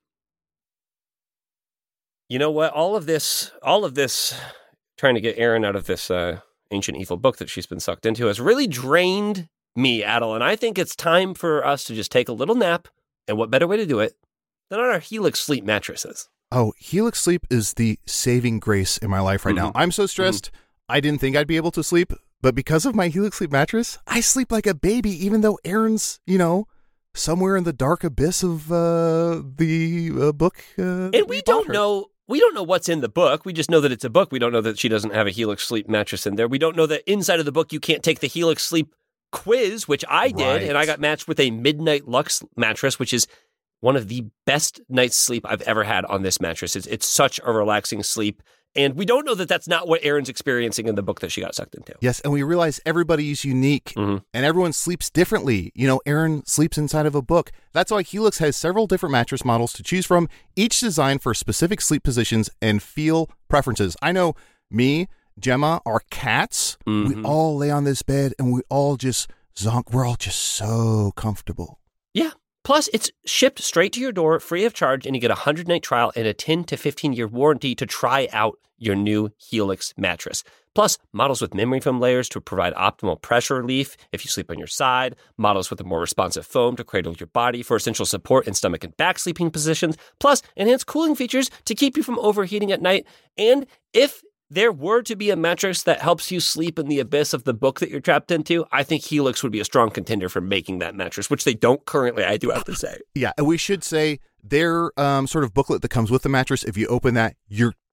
You know what? All of this, trying to get Erin out of this ancient evil book that she's been sucked into has really drained me, Adel. And I think it's time for us to just take a little nap. And what better way to do it than on our Helix Sleep mattresses? Oh, Helix Sleep is the saving grace in my life right now. I'm so stressed. I didn't think I'd be able to sleep, but because of my Helix Sleep mattress, I sleep like a baby, even though Erin's, somewhere in the dark abyss of the book. And we don't know what's in the book. We just know that it's a book. We don't know that she doesn't have a Helix Sleep mattress in there. We don't know that inside of the book you can't take the Helix Sleep quiz, which I did, and I got matched with a Midnight Lux mattress, which is one of the best night's sleep I've ever had on this mattress. It's such a relaxing sleep. And we don't know that that's not what Erin's experiencing in the book that she got sucked into. Yes, and we realize everybody's unique, and everyone sleeps differently. Erin sleeps inside of a book. That's why Helix has several different mattress models to choose from, each designed for specific sleep positions and feel preferences. I know me, Gemma, our cats, we all lay on this bed, and we all just zonk. We're all just so comfortable. Yeah. Plus, it's shipped straight to your door, free of charge, and you get a 100-night trial and a 10 to 15-year warranty to try out your new Helix mattress. Plus, models with memory foam layers to provide optimal pressure relief if you sleep on your side, models with a more responsive foam to cradle your body for essential support in stomach and back sleeping positions, plus enhanced cooling features to keep you from overheating at night. And if there were to be a mattress that helps you sleep in the abyss of the book that you're trapped into, I think Helix would be a strong contender for making that mattress, which they don't currently, I do have to say. Yeah, and we should say their sort of booklet that comes with the mattress, if you open that, you're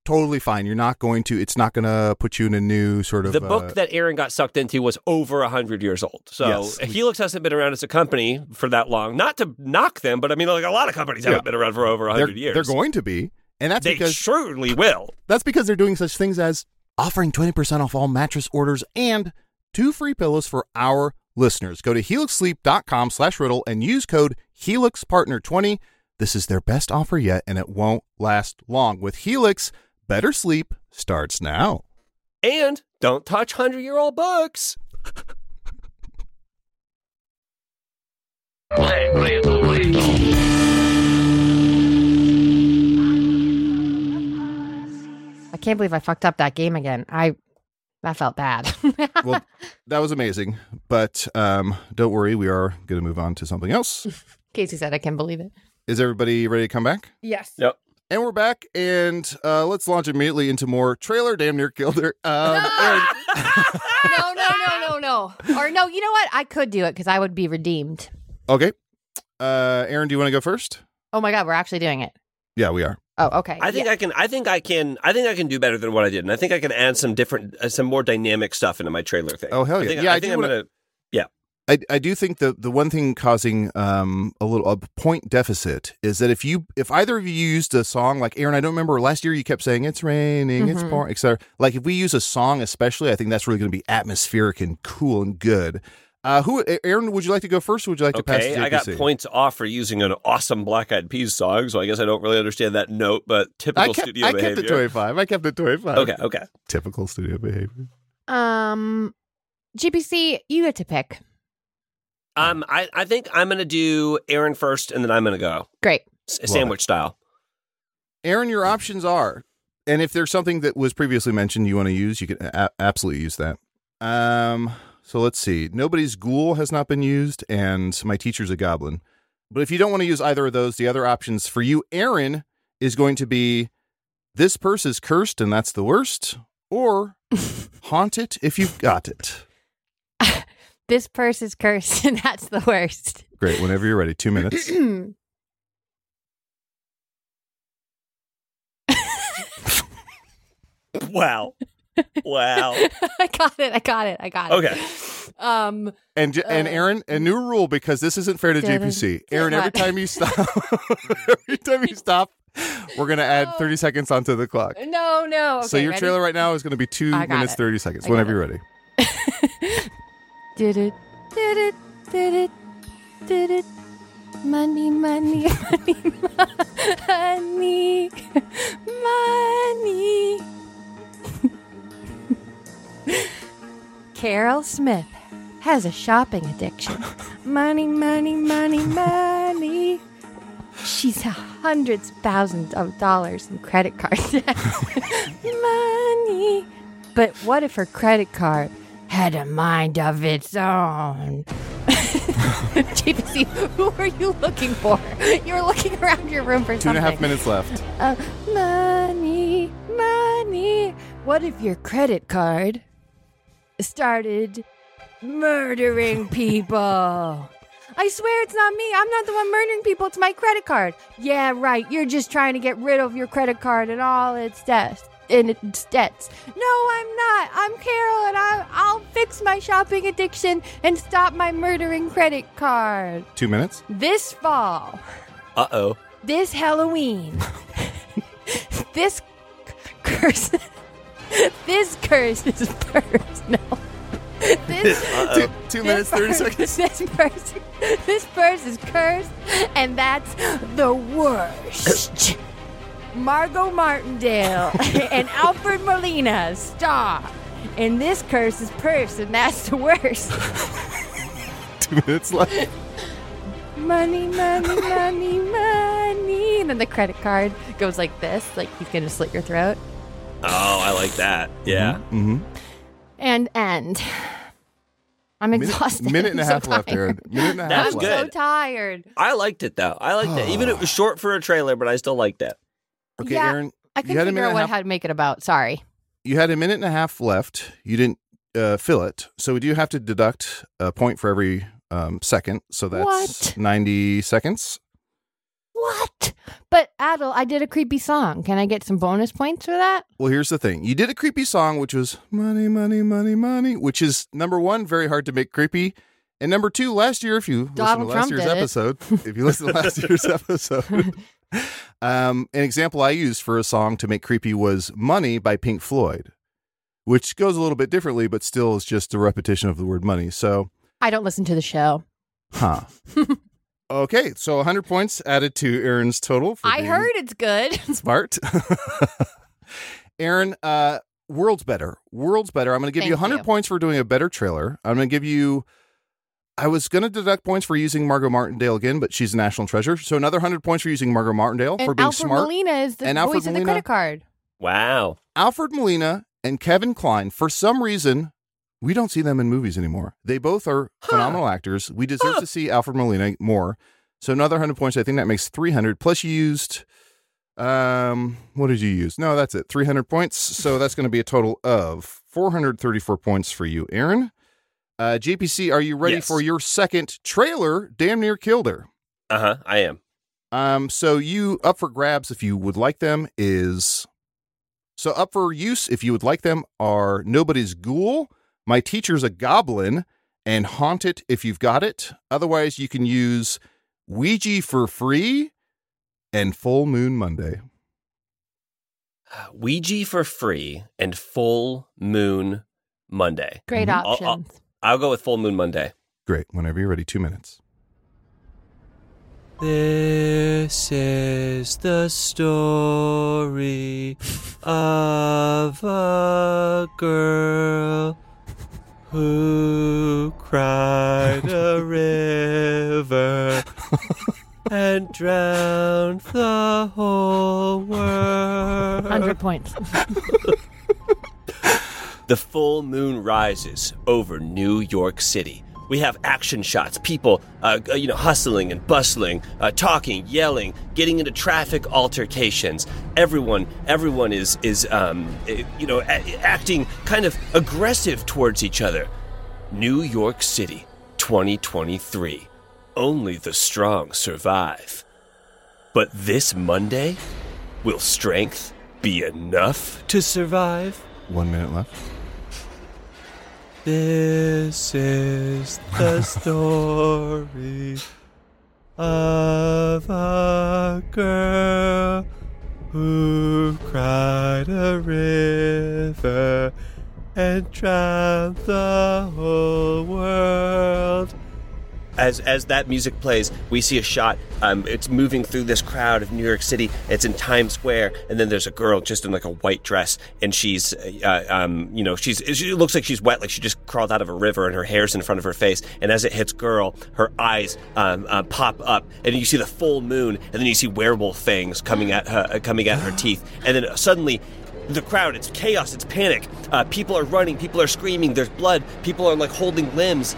totally fine. You're not going to. It's not going to put you in a new sort of. The book that Aaron got sucked into was over 100 years old. So Yes. Helix hasn't been around as a company for that long. Not to knock them, but I mean, like a lot of companies haven't been around for over 100 years. They're going to be, and that's They because surely will. that's because they're doing such things as offering 20% off all mattress orders and 2 free pillows for our listeners. Go to helixsleep.com/riddle and use code HelixPartner20. This is their best offer yet, and it won't last long. With Helix, better sleep starts now. And don't touch 100-year-old books. I can't believe I fucked up that game again. That felt bad. Well, that was amazing, but don't worry, we are going to move on to something else. Casey said I can believe it. Is everybody ready to come back? Yes. Yep. And we're back, and let's launch immediately into more trailer. Damn near killed her. Aaron, No. Or no, you know what? I could do it because I would be redeemed. okay. Aaron, do you want to go first? Oh my God, we're actually doing it. Yeah, we are. Oh, okay. I think I can do better than what I did, and I think I can add some different, some more dynamic stuff into my trailer thing. Oh, hell yeah. I think I'm gonna. Yeah. I do think the one thing causing a point deficit is that if either of you used a song like Aaron, I don't remember last year you kept saying it's raining, it's pouring, etc. Like if we use a song, especially, I think that's really going to be atmospheric and cool and good. Aaron, would you like to go first, or would you like to pass to JPC? I got points off for using an awesome Black Eyed Peas song, so I guess I don't really understand that note, but typical studio behavior. I kept it 25. Okay. Typical studio behavior. GPC, you get to pick. I think I'm going to do Aaron first, and then I'm going to go. Great. Sandwich style. Aaron, your options are, and if there's something that was previously mentioned you want to use, you can absolutely use that. So let's see. Nobody's ghoul has not been used, and my teacher's a goblin. But if you don't want to use either of those, the other options for you, Aaron, is going to be this purse is cursed, and that's the worst, or haunt it if you've got it. This purse is cursed, and that's the worst. Great. Whenever you're ready. 2 minutes. Wow. I got it. Okay. And Aaron, a new rule, because this isn't fair to JPC. Aaron, every time you stop, we're going to add 30 seconds onto the clock. No. Okay, so your ready? trailer right now is going to be 2 minutes, 30 seconds. Whenever you're ready. Did it. Money. Carol Smith has a shopping addiction. Money. She's hundreds of thousands of dollars in credit card debt. Money. But what if her credit card had a mind of its own? JPC, who are you looking for? You're looking around your room for something. 2.5 minutes left. Money. What if your credit card started murdering people? I swear it's not me. I'm not the one murdering people. It's my credit card. Yeah, right. You're just trying to get rid of your credit card and all its debts. No, I'm not. I'm Carol, and I'll fix my shopping addiction and stop my murdering credit card. 2 minutes. This fall. Uh-oh. This Halloween. This curse is personal. This, 2 minutes, 30 seconds. This purse is cursed, and that's the worst. Margot Martindale and Alfred Molina star in This Curse's Purse, and that's the worst. 2 minutes left. Money. And then the credit card goes like this, like he's going to slit your throat. Oh, I like that. Yeah. Mm-hmm. And end. I'm exhausted. Minute and a half left, Aaron. Minute and a half That's left. good. I'm so tired. I liked it, though. I liked it. Even it was short for a trailer, but I still liked it. Okay, Yeah, Aaron. I couldn't figure out how to make it about. Sorry. You had a minute and a half left. You didn't fill it. So we do have to deduct a point for every second. So that's What? 90 seconds. What? But Adel, I did a creepy song. Can I get some bonus points for that? Well, here's the thing. You did a creepy song, which was money, money, money, money, which is, number one, very hard to make creepy. And number two, last year, if you listen to last year's episode, an example I used for a song to make creepy was Money by Pink Floyd, which goes a little bit differently, but still is just a repetition of the word money. So I don't listen to the show. Huh. Okay, so 100 points added to Aaron's total. I heard it's good. Smart. Aaron, World's Better. World's Better. I'm going to give you 100 points for doing a better trailer. I'm going to give you... I was going to deduct points for using Margot Martindale again, but she's a national treasure. So another 100 points for using Margot Martindale and for being Alfred smart. Molina is the voice of the credit card. Wow. Alfred Molina and Kevin Kline, for some reason... We don't see them in movies anymore. They both are phenomenal actors. We deserve to see Alfred Molina more. So another 100 points. I think that makes 300. Plus you used, what did you use? No, that's it. 300 points. So that's going to be a total of 434 points for you, Aaron. JPC, are you ready for your second trailer? Damn Near Killed Her. Uh-huh, I am. So you up for grabs if you would like them is... So up for use if you would like them are Nobody's Ghoul, My Teacher's a Goblin, and Haunt It if you've got it. Otherwise, you can use Ouija for free and Full Moon Monday. Ouija for free and Full Moon Monday. Great options. I'll go with Full Moon Monday. Great. Whenever you're ready, 2 minutes. This is the story of a girl who cried a river and drowned the whole world. 100 points. The full moon rises over New York City. We have action shots, people, hustling and bustling, talking, yelling, getting into traffic altercations. Everyone is acting kind of aggressive towards each other. New York City, 2023. Only the strong survive. But this Monday, will strength be enough to survive? 1 minute left. This is the story of a girl who cried a river and drowned the whole world. As that music plays, we see a shot. It's moving through this crowd of New York City. It's in Times Square, and then there's a girl just in like a white dress, and she looks like she's wet, like she just crawled out of a river, and her hair's in front of her face. And as it hits girl, her eyes pop up, and you see the full moon, and then you see werewolf fangs coming at her teeth, and then suddenly. The crowd, it's chaos, it's panic. People are running, people are screaming, there's blood, people are like holding limbs.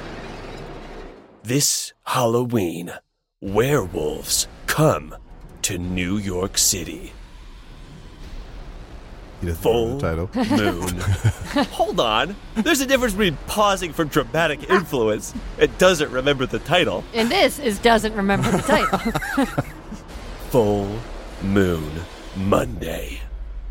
This Halloween, werewolves come to New York City. Full title. Moon. Hold on. There's a difference between pausing for dramatic influence and doesn't remember the title. And this is doesn't remember the title. Full Moon Monday.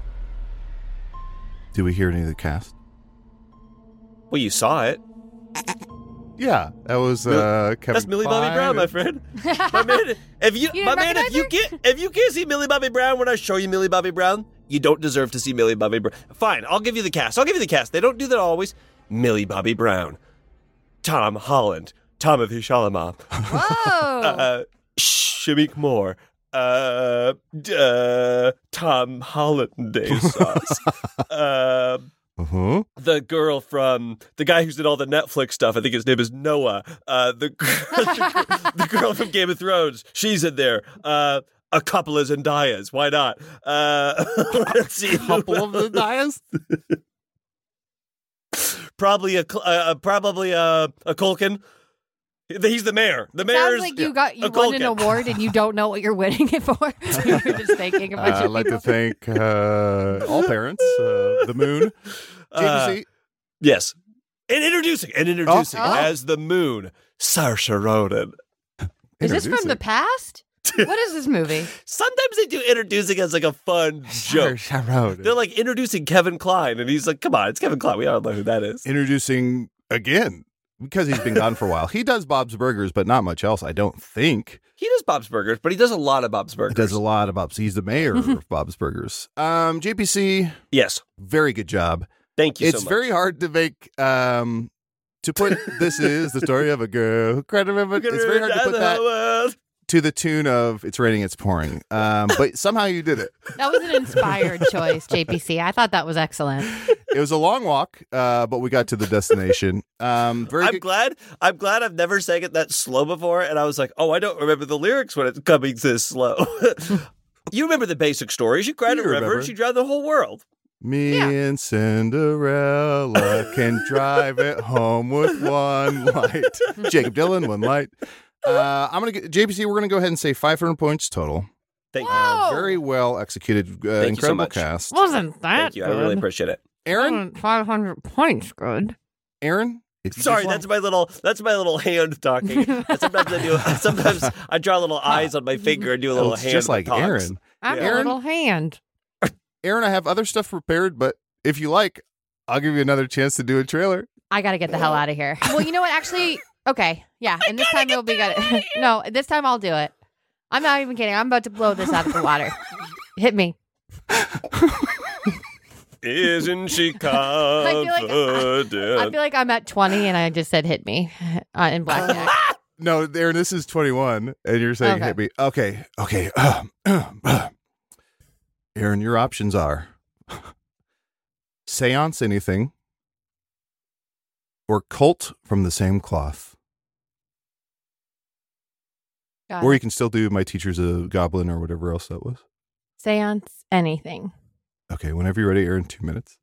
Do we hear any of the cast? Well, you saw it. Yeah, that was Kevin. That's Millie Bobby Brown, my friend. My man, if you can't see Millie Bobby Brown when I show you Millie Bobby Brown, you don't deserve to see Millie Bobby Brown. Fine, I'll give you the cast. They don't do that always. Millie Bobby Brown, Tom Holland, Timothée Chalamet, Whoa, Shamik Moore, Tom Hollandaise sauce. The girl from the guy who's did all the Netflix stuff. I think his name is Noah. The girl from Game of Thrones. She's in there. A couple of Zendayas. Why not? Let's see. A couple of Zendayas? Probably a Culkin. He's the mayor. The mayor sounds like you won an award and you don't know what you're winning it for. You're just thanking a bunch of I'd like to thank all parents, the moon, JPC. Yes. And introducing as the moon, Saoirse Ronan. Is this from the past? What is this movie? Sometimes they do introducing as like a fun joke. Sharon. They're like introducing Kevin Kline, and he's like, "Come on, it's Kevin Kline. We all know who that is." Introducing again because he's been gone for a while. He does Bob's Burgers, but not much else, I don't think. He does Bob's Burgers, but he does a lot of Bob's Burgers. He does a lot of Bob's. He's the mayor of Bob's Burgers. JPC, Yes, very good job. thank you. It's so much. very hard to make to put this is the story of a girl who cried a river. It's very hard to put that to the tune of It's Raining, It's Pouring. But somehow you did it. That was an inspired choice, JPC. I thought that was excellent. It was a long walk, but we got to the destination. I'm glad I've never sang it that slow before, and I was like, oh, I don't remember the lyrics when it's coming this slow. You remember the basic story. She cried a river, remember. and she drowned the whole world. Me and Cinderella can drive it home with one light. Jacob Dylan, one light. I'm going to get JPC. We're going to go ahead and say 500 points total. Thank Whoa. Very well executed. Thank you so Incredible much. cast. Wasn't that Thank you. I really appreciate it. Aaron? 500 points good. Aaron? If you Sorry, just that's my little hand talking. Sometimes I draw little eyes on my finger and do a little it's hand. just like talks. Aaron. I'm Yeah. a little hand. Aaron, I have other stuff prepared, but if you like, I'll give you another chance to do a trailer. I got to get the hell out of here. Well, you know what? Actually, okay. Yeah. And this time it'll be good. No, this time I'll do it. I'm not even kidding. I'm about to blow this out of the water. Hit me. Isn't she I confident? feel like I'm at 20 and I just said hit me in blackjack. No, Aaron, this is 21, and you're saying Okay. hit me. Okay. Aaron, your options are seance anything or cult from the same cloth. Got Or it. you can still do my teacher's a goblin or whatever else that was. Seance, anything. Okay, whenever you're ready, Aaron, 2 minutes.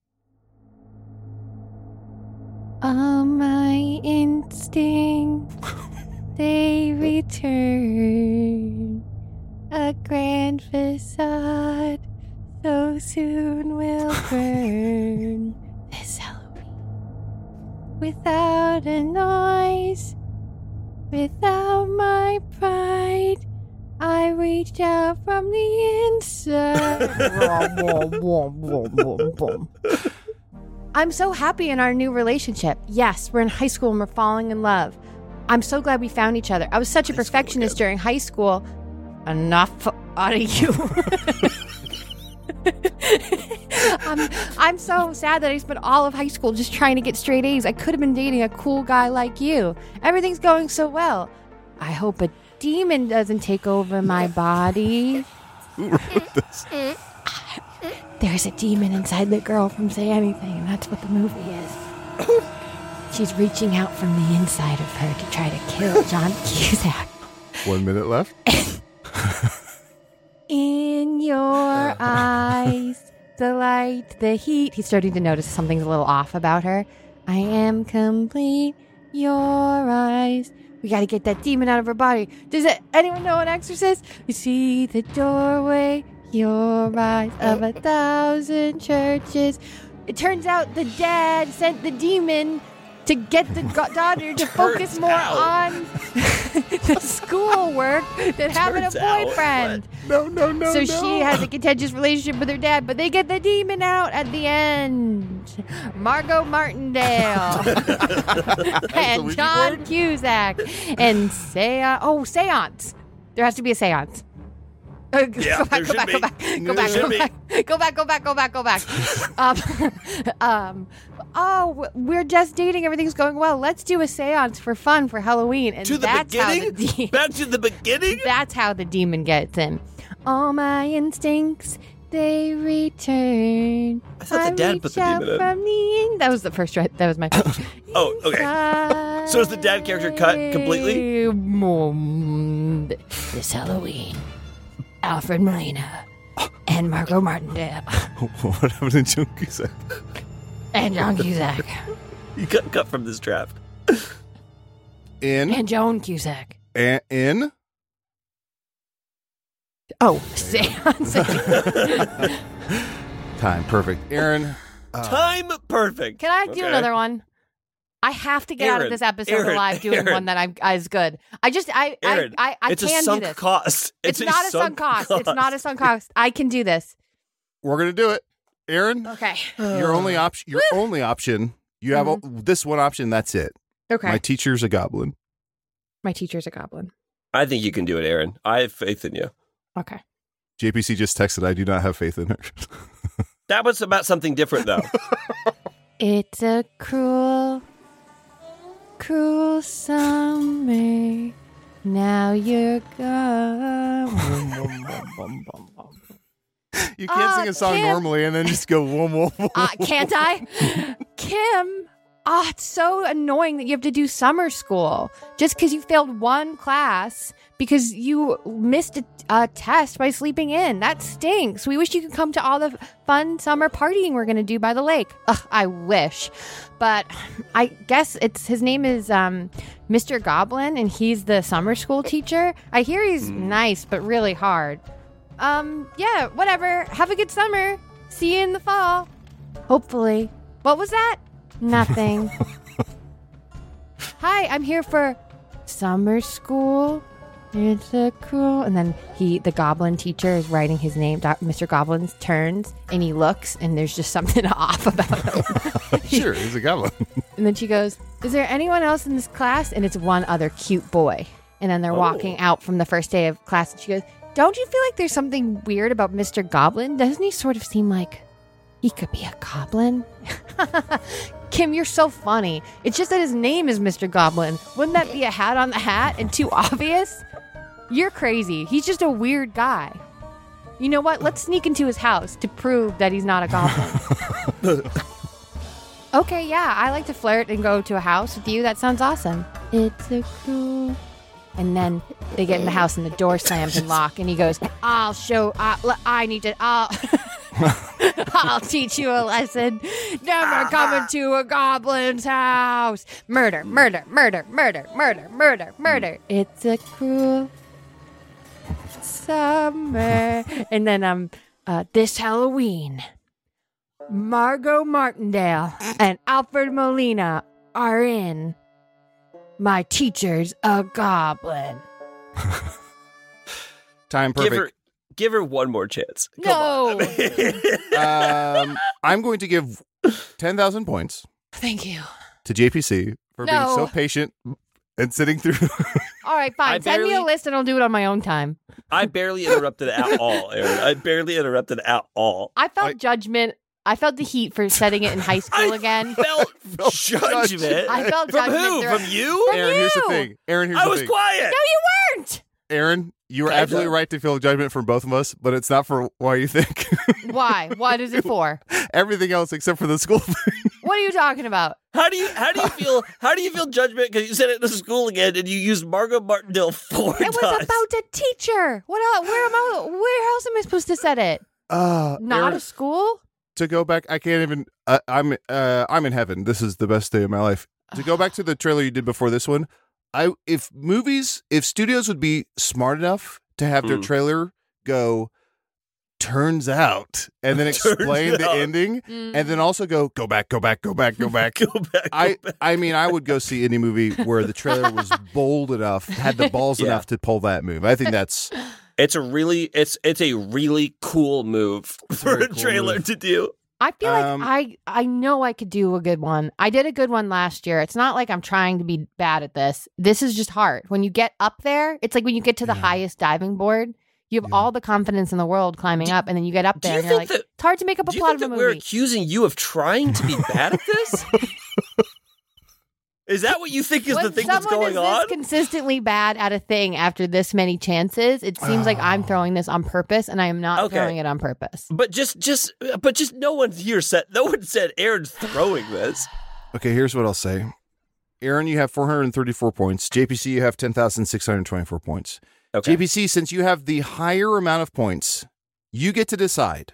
All my instincts, they return. A grand facade so soon will burn. This Halloween. Without a noise, without my pride, I reached out from the inside. I'm so happy in our new relationship. Yes, we're in high school and we're falling in love. I'm so glad we found each other. I was such a perfectionist during high school. Enough out of you. I'm so sad that I spent all of high school just trying to get straight A's. I could have been dating a cool guy like you. Everything's going so well. I hope a demon doesn't take over my body. Who wrote this? There's a demon inside the girl from Say Anything, and that's what the movie is. She's reaching out from the inside of her to try to kill John Cusack. 1 minute left. In your eyes, the light, the heat. He's starting to notice something's a little off about her. I am complete. Your eyes. We got to get that demon out of her body. Does anyone know an exorcist? You see the doorway, your eyes of 1,000 churches. It turns out the dad sent the demon to get the daughter to focus more on the schoolwork than having a Turns out, boyfriend. No. So she has a contentious relationship with her dad, but they get the demon out at the end. Margot Martindale and Ouija John board? Cusack and seance. There has to be a seance. Yeah, Go back. We're just dating. Everything's going well. Let's do a seance for fun for Halloween. And To the that's beginning? How Back to the beginning? that's how the demon gets in. All my instincts, they return. I thought the dad put the reach demon in. out from the That was the first. That was my. Oh, okay. So is the dad character cut completely? This Halloween, Alfred Molina and Margot Martindale What happened to John Cusack? and John Cusack You got cut from this draft. In. and Joan Cusack. In. Oh, seance. Time. Perfect. Aaron. Time perfect. Can I do Okay. another one? I have to get out of this episode alive doing one that I'm as good. I Aaron, it's a can sunk do this. cost. It's not a sunk cost. It's not a sunk cost. I can do this. We're gonna do it, Aaron. Okay. Your only option. Your only option. You have this one option. That's it. Okay. My teacher's a goblin. My teacher's a goblin. I think you can do it, Aaron. I have faith in you. Okay. JPC just texted, I do not have faith in her. That was about something different, though. It's a cruel, cruel summer. Now you're gone. You can't sing a song Kim. normally and then just go whoom, whoom, whoom. Can't I? Kim, it's so annoying that you have to do summer school just because you failed one class because you missed a test by sleeping in. That stinks. We wish you could come to all the fun summer partying we're going to do by the lake. Ugh, I wish. But I guess his name is Mr. Goblin, and he's the summer school teacher. I hear he's nice, but really hard. Yeah, whatever. Have a good summer. See you in the fall. Hopefully. What was that? Nothing. Hi, I'm here for summer school. It's a cruel. And then the goblin teacher is writing his name. Mr. Goblin turns and he looks, and there's just something off about him. Sure, he's a goblin. And then she goes, "Is there anyone else in this class?" And it's one other cute boy. And then they're walking out from the first day of class, and she goes, "Don't you feel like there's something weird about Mr. Goblin? Doesn't he sort of seem like he could be a goblin?" Kim, you're so funny. It's just that his name is Mr. Goblin. Wouldn't that be a hat on the hat and too obvious? You're crazy. He's just a weird guy. You know what? Let's sneak into his house to prove that he's not a goblin. Okay, yeah, I like to flirt and go to a house with you. That sounds awesome. It's a cool... And then they get in the house and the door slams and lock, and he goes, I'll teach you a lesson. Never coming to a goblin's house. Murder, murder, murder, murder, murder, murder, murder. It's a cruel summer. And then this Halloween, Margot Martindale and Alfred Molina are in My Teacher's a Goblin. Time perfect. Give her one more chance. No. I'm going to give 10,000 points. Thank you. To JPC for being so patient and sitting through. All right, fine. Send me a list and I'll do it on my own time. I barely interrupted at all, Aaron. I barely interrupted at all. I felt judgment. I felt the heat for setting it in high school again. Felt judgment. I felt from judgment. Who? From you? From Aaron, you. here's the thing. I was quiet. No, you weren't. Aaron, you were absolutely right to feel judgment from both of us, but it's not for why you think. Why? What is it for? Everything else except for the school thing. What are you talking about? How do you feel judgment because you said it in school again and you used Margot Martindale 4 times? It was about a teacher. What else? Where else am I supposed to set it? Not Aaron, a school? To go back, I can't even. I'm in heaven. This is the best day of my life. To go back to the trailer you did before this one, if studios would be smart enough to have their trailer go, turns out, and then explain the ending, and then also go back. I mean, I would go see any movie where the trailer was bold enough, had the balls enough to pull that move. I think that's. It's a really cool move for a trailer to do. I feel like I know I could do a good one. I did a good one last year. It's not like I'm trying to be bad at this. This is just hard. When you get up there, it's like when you get to the highest diving board, you have all the confidence in the world climbing up, and then you get up there and you're like, it's hard to make up a plot of a movie. We're accusing you of trying to be bad at this? Is that what you think is the thing that's going on? When someone is consistently bad at a thing after this many chances, it seems like I'm throwing this on purpose, and I am not throwing it on purpose. But just no one said Aaron's throwing this. Okay, here's what I'll say. Aaron, you have 434 points. JPC, you have 10,624 points. Okay. JPC, since you have the higher amount of points, you get to decide.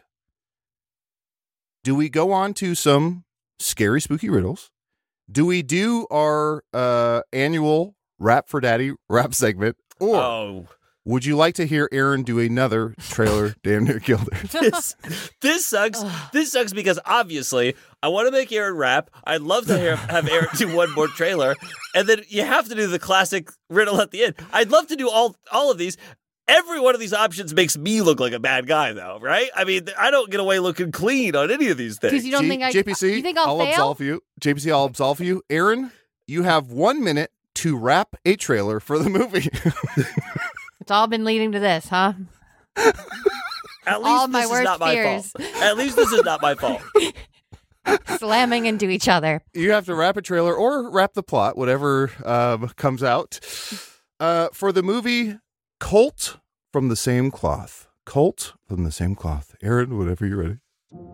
Do we go on to some scary, spooky riddles? Do we do our annual Rap for Daddy rap segment? Or Would you like to hear Aaron do another trailer Damn Near Killed Her? This sucks. This sucks because obviously I want to make Aaron rap. I'd love to have Aaron do one more trailer, and then you have to do the classic riddle at the end. I'd love to do all of these. Every one of these options makes me look like a bad guy, though, right? I mean, I don't get away looking clean on any of these things. Because you don't think JPC, you think I'll fail? absolve you. JPC, I'll absolve you. Aaron, you have 1 minute to wrap a trailer for the movie. It's all been leading to this, huh? At least all my this is worst not my fears. fault. At least this is not my fault. Slamming into each other. You have to wrap a trailer or wrap the plot, whatever comes out. For the movie Colt from the Same Cloth. Colt from the Same Cloth. Aaron, whenever you're ready.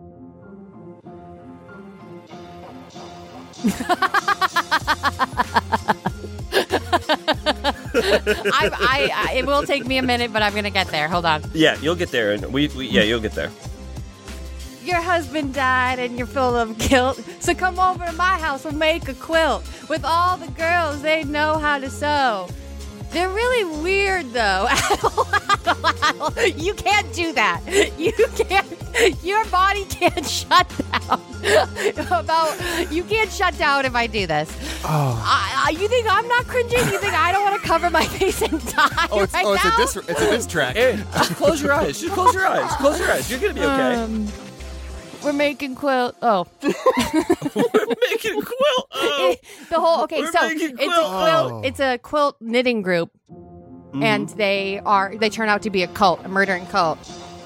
It will take me a minute, but I'm going to get there. Hold on. Yeah, you'll get there. And you'll get there. Your husband died and you're full of guilt. So come over to my house. We'll make a quilt. With all the girls, they know how to sew. They're really weird, though. You can't do that. You can't. Your body can't shut down. You can't shut down if I do this. Oh. You think I'm not cringing? You think I don't want to cover my face and die it's a diss track. Aaron, just close your eyes. Just close your eyes. Close your eyes. You're going to be okay. We're making quilt. Oh. We're making quilt. Oh. The whole okay, We're so making it's a quilt. It's a quilt knitting group, and they turn out to be a cult, a murdering cult.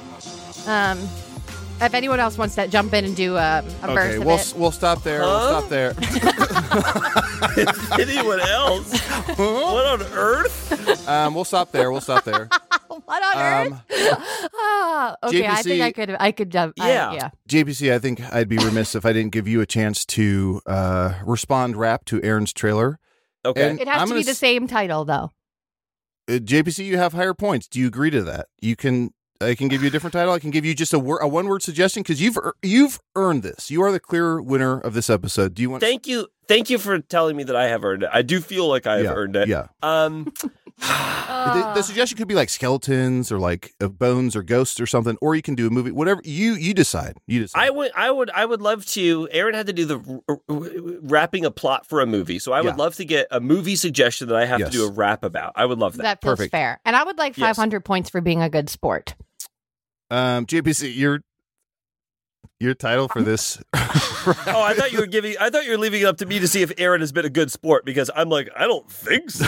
If anyone else wants to jump in and do a verse of it, we'll stop there. We'll stop there. Anyone else? What on earth? We'll stop there. We'll stop there. What on earth? Okay, JPC, I think I could. Yeah. JPC, I think I'd be remiss if I didn't give you a chance to respond rap to Aaron's trailer. Okay. And It has to be the same title, though. JPC, you have higher points. Do you agree to that? I can give you a different title. I can give you just a one-word suggestion because you've earned this. You are the clear winner of this episode. Do you want? Thank you for telling me that I have earned it. I do feel like I have earned it. Yeah. The suggestion could be like skeletons or like bones or ghosts or something, or you can do a movie. Whatever you decide. You decide. I would love to. Aaron had to do the wrapping a plot for a movie, so I would love to get a movie suggestion that I have to do a rap about. I would love that. That feels fair, and I would like 500 points for being a good sport. JPC, your title for this. I thought you were leaving it up to me to see if Aaron has been a good sport because I'm like, I don't think so.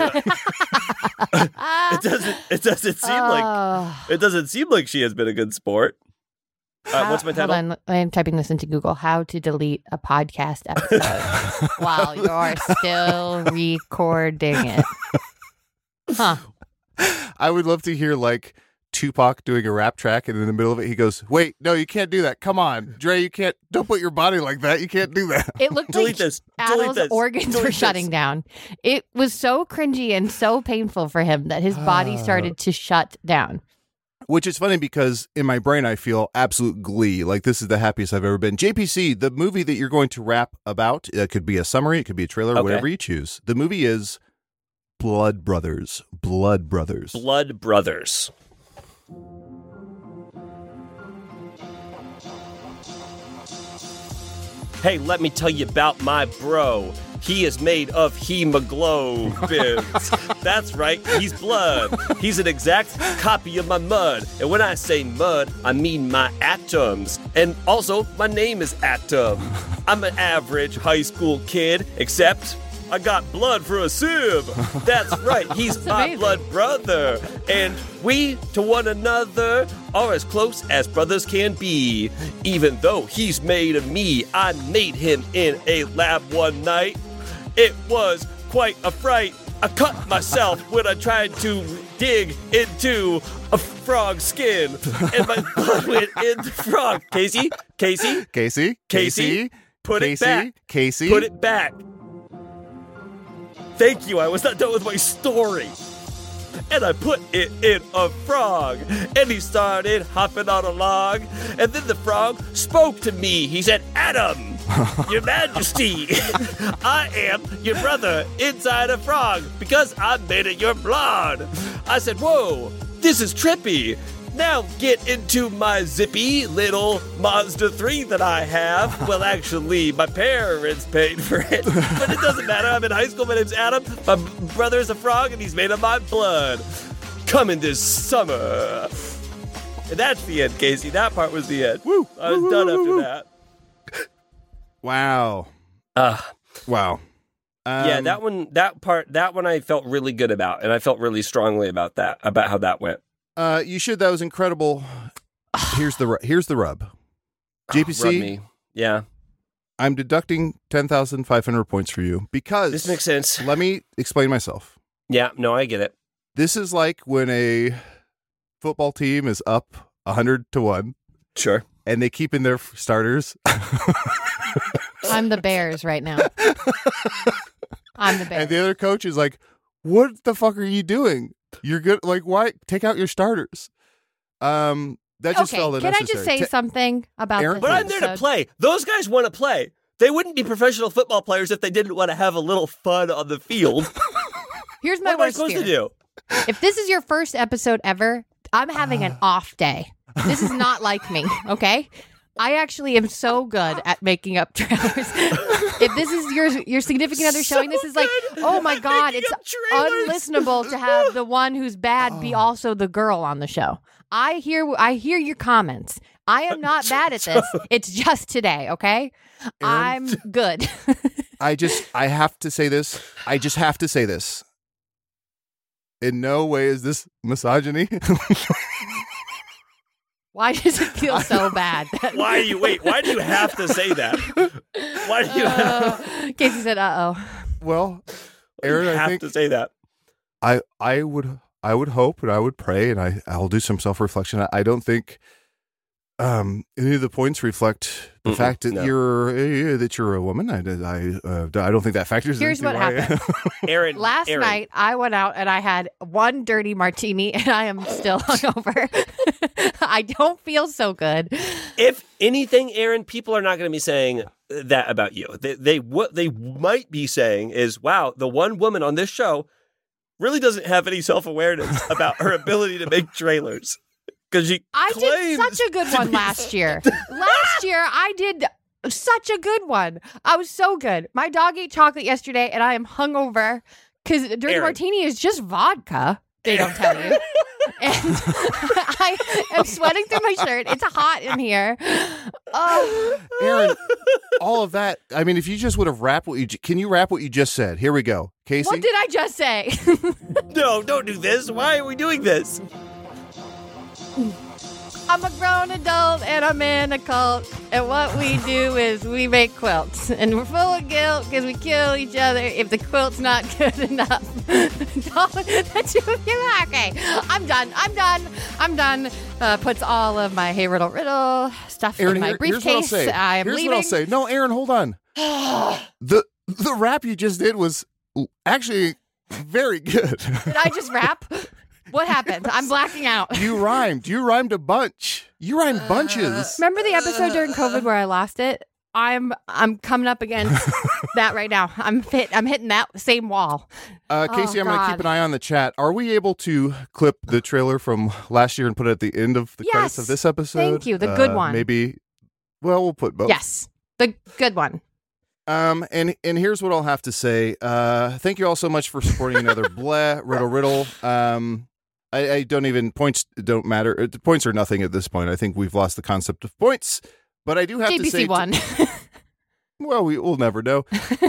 I mean, it doesn't seem like she has been a good sport. What's my title? Hold on, I'm typing this into Google. How to delete a podcast episode while you're still recording it. Huh. I would love to hear like Tupac doing a rap track, and in the middle of it, he goes, "Wait, no, you can't do that. Come on, Dre, you can't. Don't put your body like that. You can't do that." It looked like Adol's organs were shutting down. It was so cringy and so painful for him that his body started to shut down. Which is funny because in my brain, I feel absolute glee. Like this is the happiest I've ever been. JPC, the movie that you're going to rap about, it could be a summary, it could be a trailer, whatever you choose. The movie is Blood Brothers. Blood Brothers. Blood Brothers. Hey, let me tell you about my bro. He is made of hemoglobin. That's right, he's blood. He's an exact copy of my mud. And when I say mud, I mean my atoms. And also, my name is Atom. I'm an average high school kid, except I got blood for a sieve. That's right, he's my amazing. blood brother. And we, to one another, are as close as brothers can be. Even though he's made of me, I made him in a lab one night. It was quite a fright. I cut myself when I tried to dig into a frog's skin. And my blood went in the frog. Casey? Put it back. Casey. Put it back. Thank you. I was not done with my story. and I put it in a frog. And he started hopping on a log. And then the frog spoke to me. He said, Adam, Your Majesty, I am your brother inside a frog because I'm made of your blood. I said, whoa, this is trippy. Now get into my zippy little Mazda 3 that I have. Well, actually, my parents paid for it, but it doesn't matter. I'm in high school. My name's Adam. My brother's a frog, and he's made of my blood. Coming this summer. And that's the end, Casey. That part was the end. Woo! I was done after that. Wow. Wow. Yeah, that one I felt really good about, and I felt really strongly about how that went. You should. That was incredible. Here's the rub. JPC. Rub me. Yeah. I'm deducting 10,500 points for you because this makes sense. Let me explain myself. Yeah. No, I get it. This is like when a football team is up 100-1. Sure. And they keep in their starters. I'm the Bears right now. I'm the Bears. And the other coach is like, "What the fuck are you doing? You're good. Like, why take out your starters?" That just felt unnecessary. Can I just say something about Aaron, this? But I'm there to play. Those guys want to play. They wouldn't be professional football players if they didn't want to have a little fun on the field. Here's my what am I worst supposed fear. to do? If this is your first episode ever, I'm having an off day. This is not like me, okay? I actually am so good at making up trailers. If this is your significant other showing, this is like, oh my God, it's unlistenable to have the one who's bad be also the girl on the show. I hear your comments. I am not bad at this. It's just today, okay? I'm good. I have to say this. I just have to say this. In no way is this misogyny. Why does it feel so bad? Why do you have to say that? Why do you Casey said, uh-oh. Well, Aaron, I think to say that. I would hope and I would pray and I'll do some self-reflection. I don't think any of the points reflect the fact that you're a woman. I don't think that factors in. Here's what happened. Aaron, Last night, I went out and I had one dirty martini and I am still hungover. I don't feel so good. If anything, Aaron, people are not going to be saying that about you. What they might be saying is, wow, the one woman on this show really doesn't have any self-awareness about her ability to make trailers. I did such a good one last year. Last year, I did such a good one. I was so good. My dog ate chocolate yesterday, and I am hungover because dirty martini is just vodka. They don't tell you. And I am sweating through my shirt. It's hot in here. Aaron, all of that. I mean, if you just would have rapped can you rap what you just said? Here we go. Casey? What did I just say? No, don't do this. Why are we doing this? I'm a grown adult and I'm in a cult. And what we do is we make quilts. And we're full of guilt because we kill each other if the quilt's not good enough. Okay, I'm done. Puts all of my Hey Riddle Riddle stuff Aaron, in my briefcase. Here's what I'll say. No, Aaron, hold on. The rap you just did was actually very good. Did I just rap? What happened? I'm blacking out. You rhymed. You rhymed a bunch. You rhymed bunches. Remember the episode during COVID where I lost it? I'm coming up against that right now. I'm hitting that same wall. Casey, I'm going to keep an eye on the chat. Are we able to clip the trailer from last year and put it at the end of the credits of this episode? Thank you. The good one. Maybe. Well, we'll put both. Yes, the good one. And here's what I'll have to say. Thank you all so much for supporting another Riddle. I don't even, points don't matter. Points are nothing at this point. I think we've lost the concept of points. But I do have to say... JPC won. Well, we'll never know.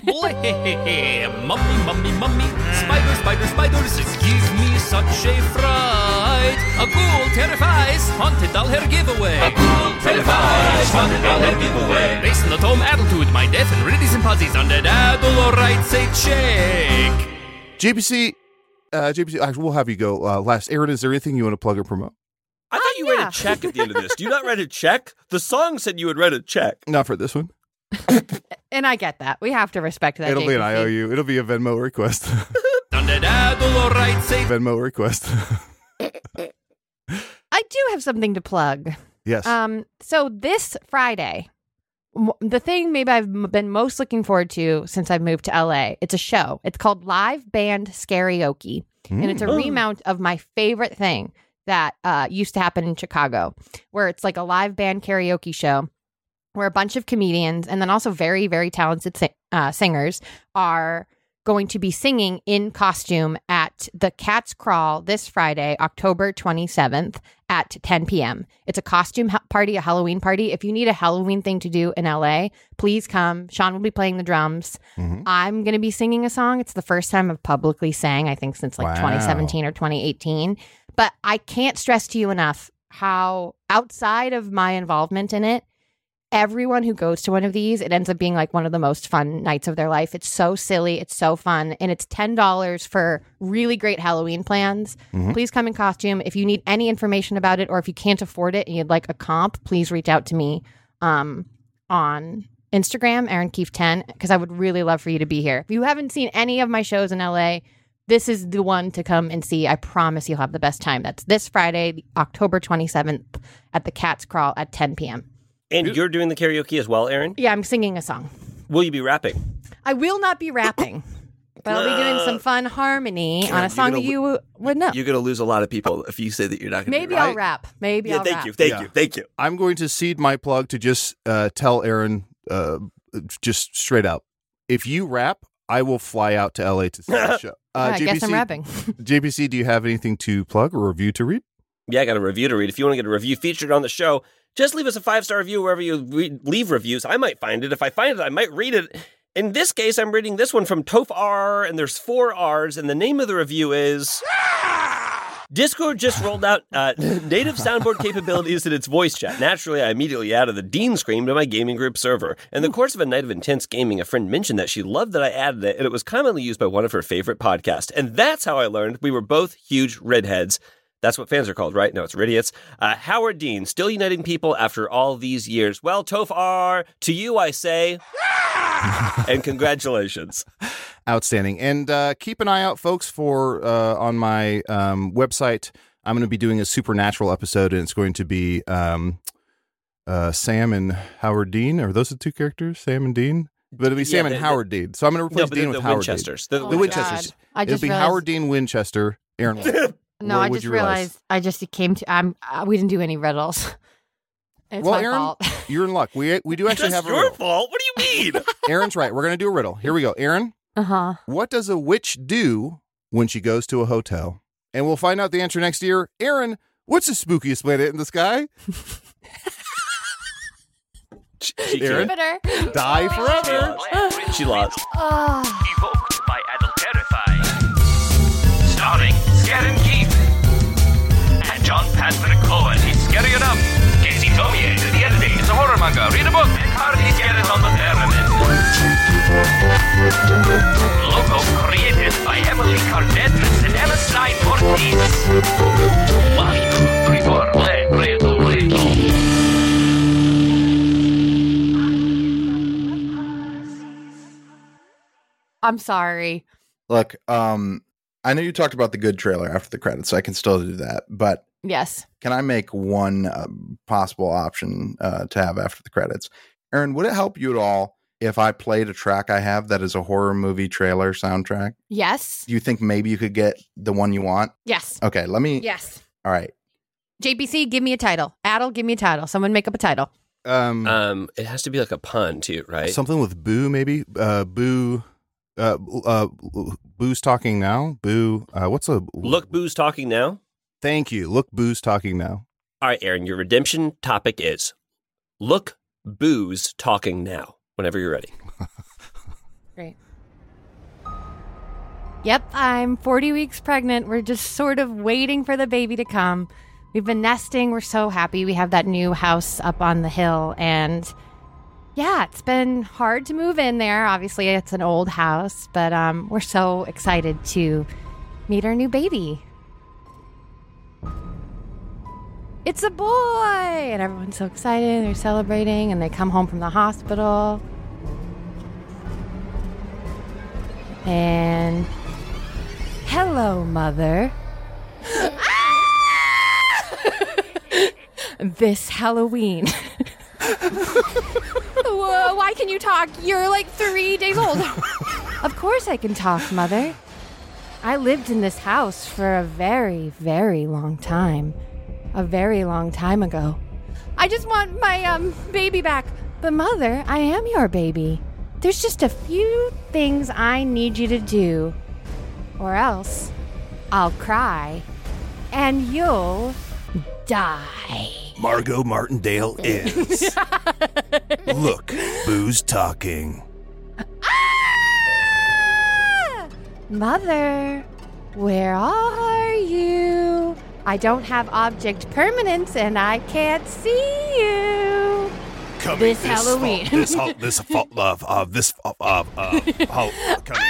Mummy, spiders, it gives me such a fright. A ghoul terrifies, haunted doll hair giveaway. A ghoul terrifies, haunted doll hair giveaway. Based on the Tom attitude, my death and riddies and puzzies on the daddle, alright, say check. JPC, actually, we'll have you go last. Aaron, is there anything you want to plug or promote? I thought you read a check at the end of this. Do you not write a check? The song said you would write a check. Not for this one. And I get that. We have to respect that. It'll be an JPC. IOU. It'll be a Venmo request. Venmo request. I do have something to plug. Yes. So this Friday, the thing maybe I've been most looking forward to since I've moved to LA, it's a show. It's called Live Band Karaoke. And it's a remount of my favorite thing that used to happen in Chicago, where it's like a live band karaoke show where a bunch of comedians and then also very, very talented singers are going to be singing in costume at the Cat's Crawl this Friday, October 27th at 10 p.m. It's a costume party, a Halloween party. If you need a Halloween thing to do in LA, please come. Sean will be playing the drums. I'm going to be singing a song. It's the first time I've publicly sang, I think, since like 2017 or 2018. But I can't stress to you enough how outside of my involvement in it, everyone who goes to one of these, it ends up being like one of the most fun nights of their life. It's so silly. It's so fun. And it's $10 for really great Halloween plans. Please come in costume. If you need any information about it or if you can't afford it and you'd like a comp, please reach out to me on Instagram, Aaron Keefe 10, because I would really love for you to be here. If you haven't seen any of my shows in LA, this is the one to come and see. I promise you'll have the best time. That's this Friday, October 27th at the Cat's Crawl at 10 p.m. And you're doing the karaoke as well, Aaron? Yeah, I'm singing a song. Will you be rapping? I will not be rapping, but I'll be doing some fun harmony on a song that you would know. You're going to lose a lot of people if you say that you're not going to Maybe I'll rap. Maybe I'll rap. Thank you. I'm going to cede my plug to just tell Aaron just straight out. If you rap, I will fly out to LA to see the show. I guess I'm rapping. JPC, do you have anything to plug or review to read? Yeah, I got a review to read. If you want to get a review featured on the show, just leave us a 5-star review wherever you leave reviews. I might find it. If I find it, I might read it. In this case, I'm reading this one from Toph R, and there's 4 R's, and the name of the review is... Discord just rolled out native soundboard capabilities in its voice chat. Naturally, I immediately added the Dean scream to my gaming group server. In the course of a night of intense gaming, a friend mentioned that she loved that I added it, and it was commonly used by one of her favorite podcasts. And that's how I learned we were both huge redheads. That's what fans are called, right? No, it's Ridiots. Howard Dean, still uniting people after all these years. Well, Toph R, to you I say, and congratulations. Outstanding. And keep an eye out, folks, for on my website. I'm going to be doing a Supernatural episode, and it's going to be Sam and Howard Dean. Are those the 2 characters, Sam and Dean? But it'll be Sam and Howard Dean. So I'm going to replace Dean with Howard Winchesters. Dean. The Winchesters. It'll be Howard Dean Winchester, Aaron Walker. No, I just realized. It came to. We didn't do any riddles. It's my Aaron, fault. You're in luck. We do actually have a riddle. That's your fault. What do you mean? Aaron's right. We're going to do a riddle. Here we go. Aaron. What does a witch do when she goes to a hotel? And we'll find out the answer next year. Aaron, what's the spookiest planet in the sky? Aaron, die forever. She lost. Evoked by Adult Terrify. Starring Karen Keefe and John Patrick Cohen. It's scary enough. Casey Tomier to the editing. It's a horror manga. Read a book. And Hardy Garrett on the pyramid. Logo created by Emily Cardenas and Emma Stein Ortiz. 1, 2, 3, 4. Play. I'm sorry. Look, I know you talked about the good trailer after the credits, so I can still do that. But yes, can I make one possible option to have after the credits? Aaron, would it help you at all if I played a track I have that is a horror movie trailer soundtrack? Yes. Do you think maybe you could get the one you want? Yes. Okay, let me. Yes. All right. JPC, give me a title. Adel, give me a title. Someone make up a title. It has to be like a pun too, right? Something with Boo, maybe. Boo. Boo's talking now. Boo. What's a Look? Boo's talking now. Thank you. Look, Boo's talking now. All right, Aaron. Your redemption topic is Look, Boo's talking now. Whenever you're ready. Great. Yep, I'm 40 weeks pregnant. We're just sort of waiting for the baby to come. We've been nesting. We're so happy. We have that new house up on the hill, and yeah, it's been hard to move in there. Obviously, it's an old house, but we're so excited to meet our new baby. It's a boy! And everyone's so excited. They're celebrating, and they come home from the hospital. And Hello, Mother. This Halloween. Why can you talk? You're like 3 days old. Of course I can talk, Mother. I lived in this house for a very, very long time. A very long time ago. I just want my baby back. But Mother, I am your baby. There's just a few things I need you to do. Or else I'll cry. And you'll die. Margot Martindale is. Look, Boo's talking. Ah! Mother, where are you? I don't have object permanence and I can't see you. Coming This Halloween. Coming.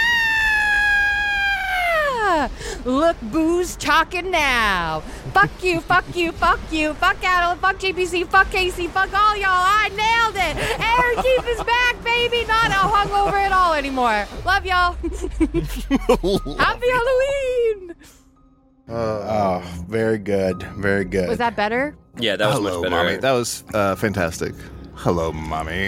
Look, Boo's talking now. Fuck you, fuck you, fuck you, fuck Adel, fuck JPC, fuck Casey, fuck all y'all. I nailed it. Aaron Keith is back, baby. Not hungover at all anymore. Love y'all. Happy Halloween. Oh, very good. Very good. Was that better? Yeah, that was Hello, much better. Mommy. That was fantastic. Hello, Mommy.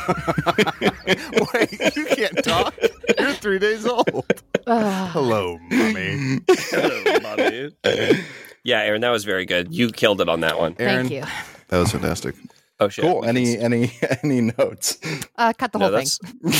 Wait, you can't talk? You're 3 days old. Hello, Mommy. Hello, Mommy. Yeah, Aaron, that was very good. You killed it on that one. Aaron, Thank you. that was fantastic. Oh, shit. Cool. Any notes? Cut the whole thing.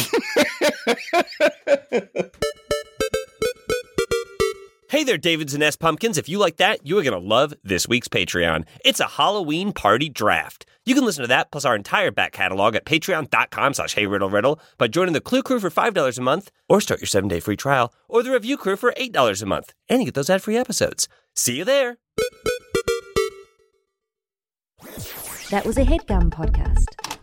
Hey there, Davids and S Pumpkins. If you like that, you are going to love this week's Patreon. It's a Halloween party draft. You can listen to that plus our entire back catalog at patreon.com/HeyRiddleRiddle by joining the Clue Crew for $5 a month, or start your 7-day free trial, or the Review Crew for $8 a month. And you get those ad-free episodes. See you there. That was a HeadGum podcast.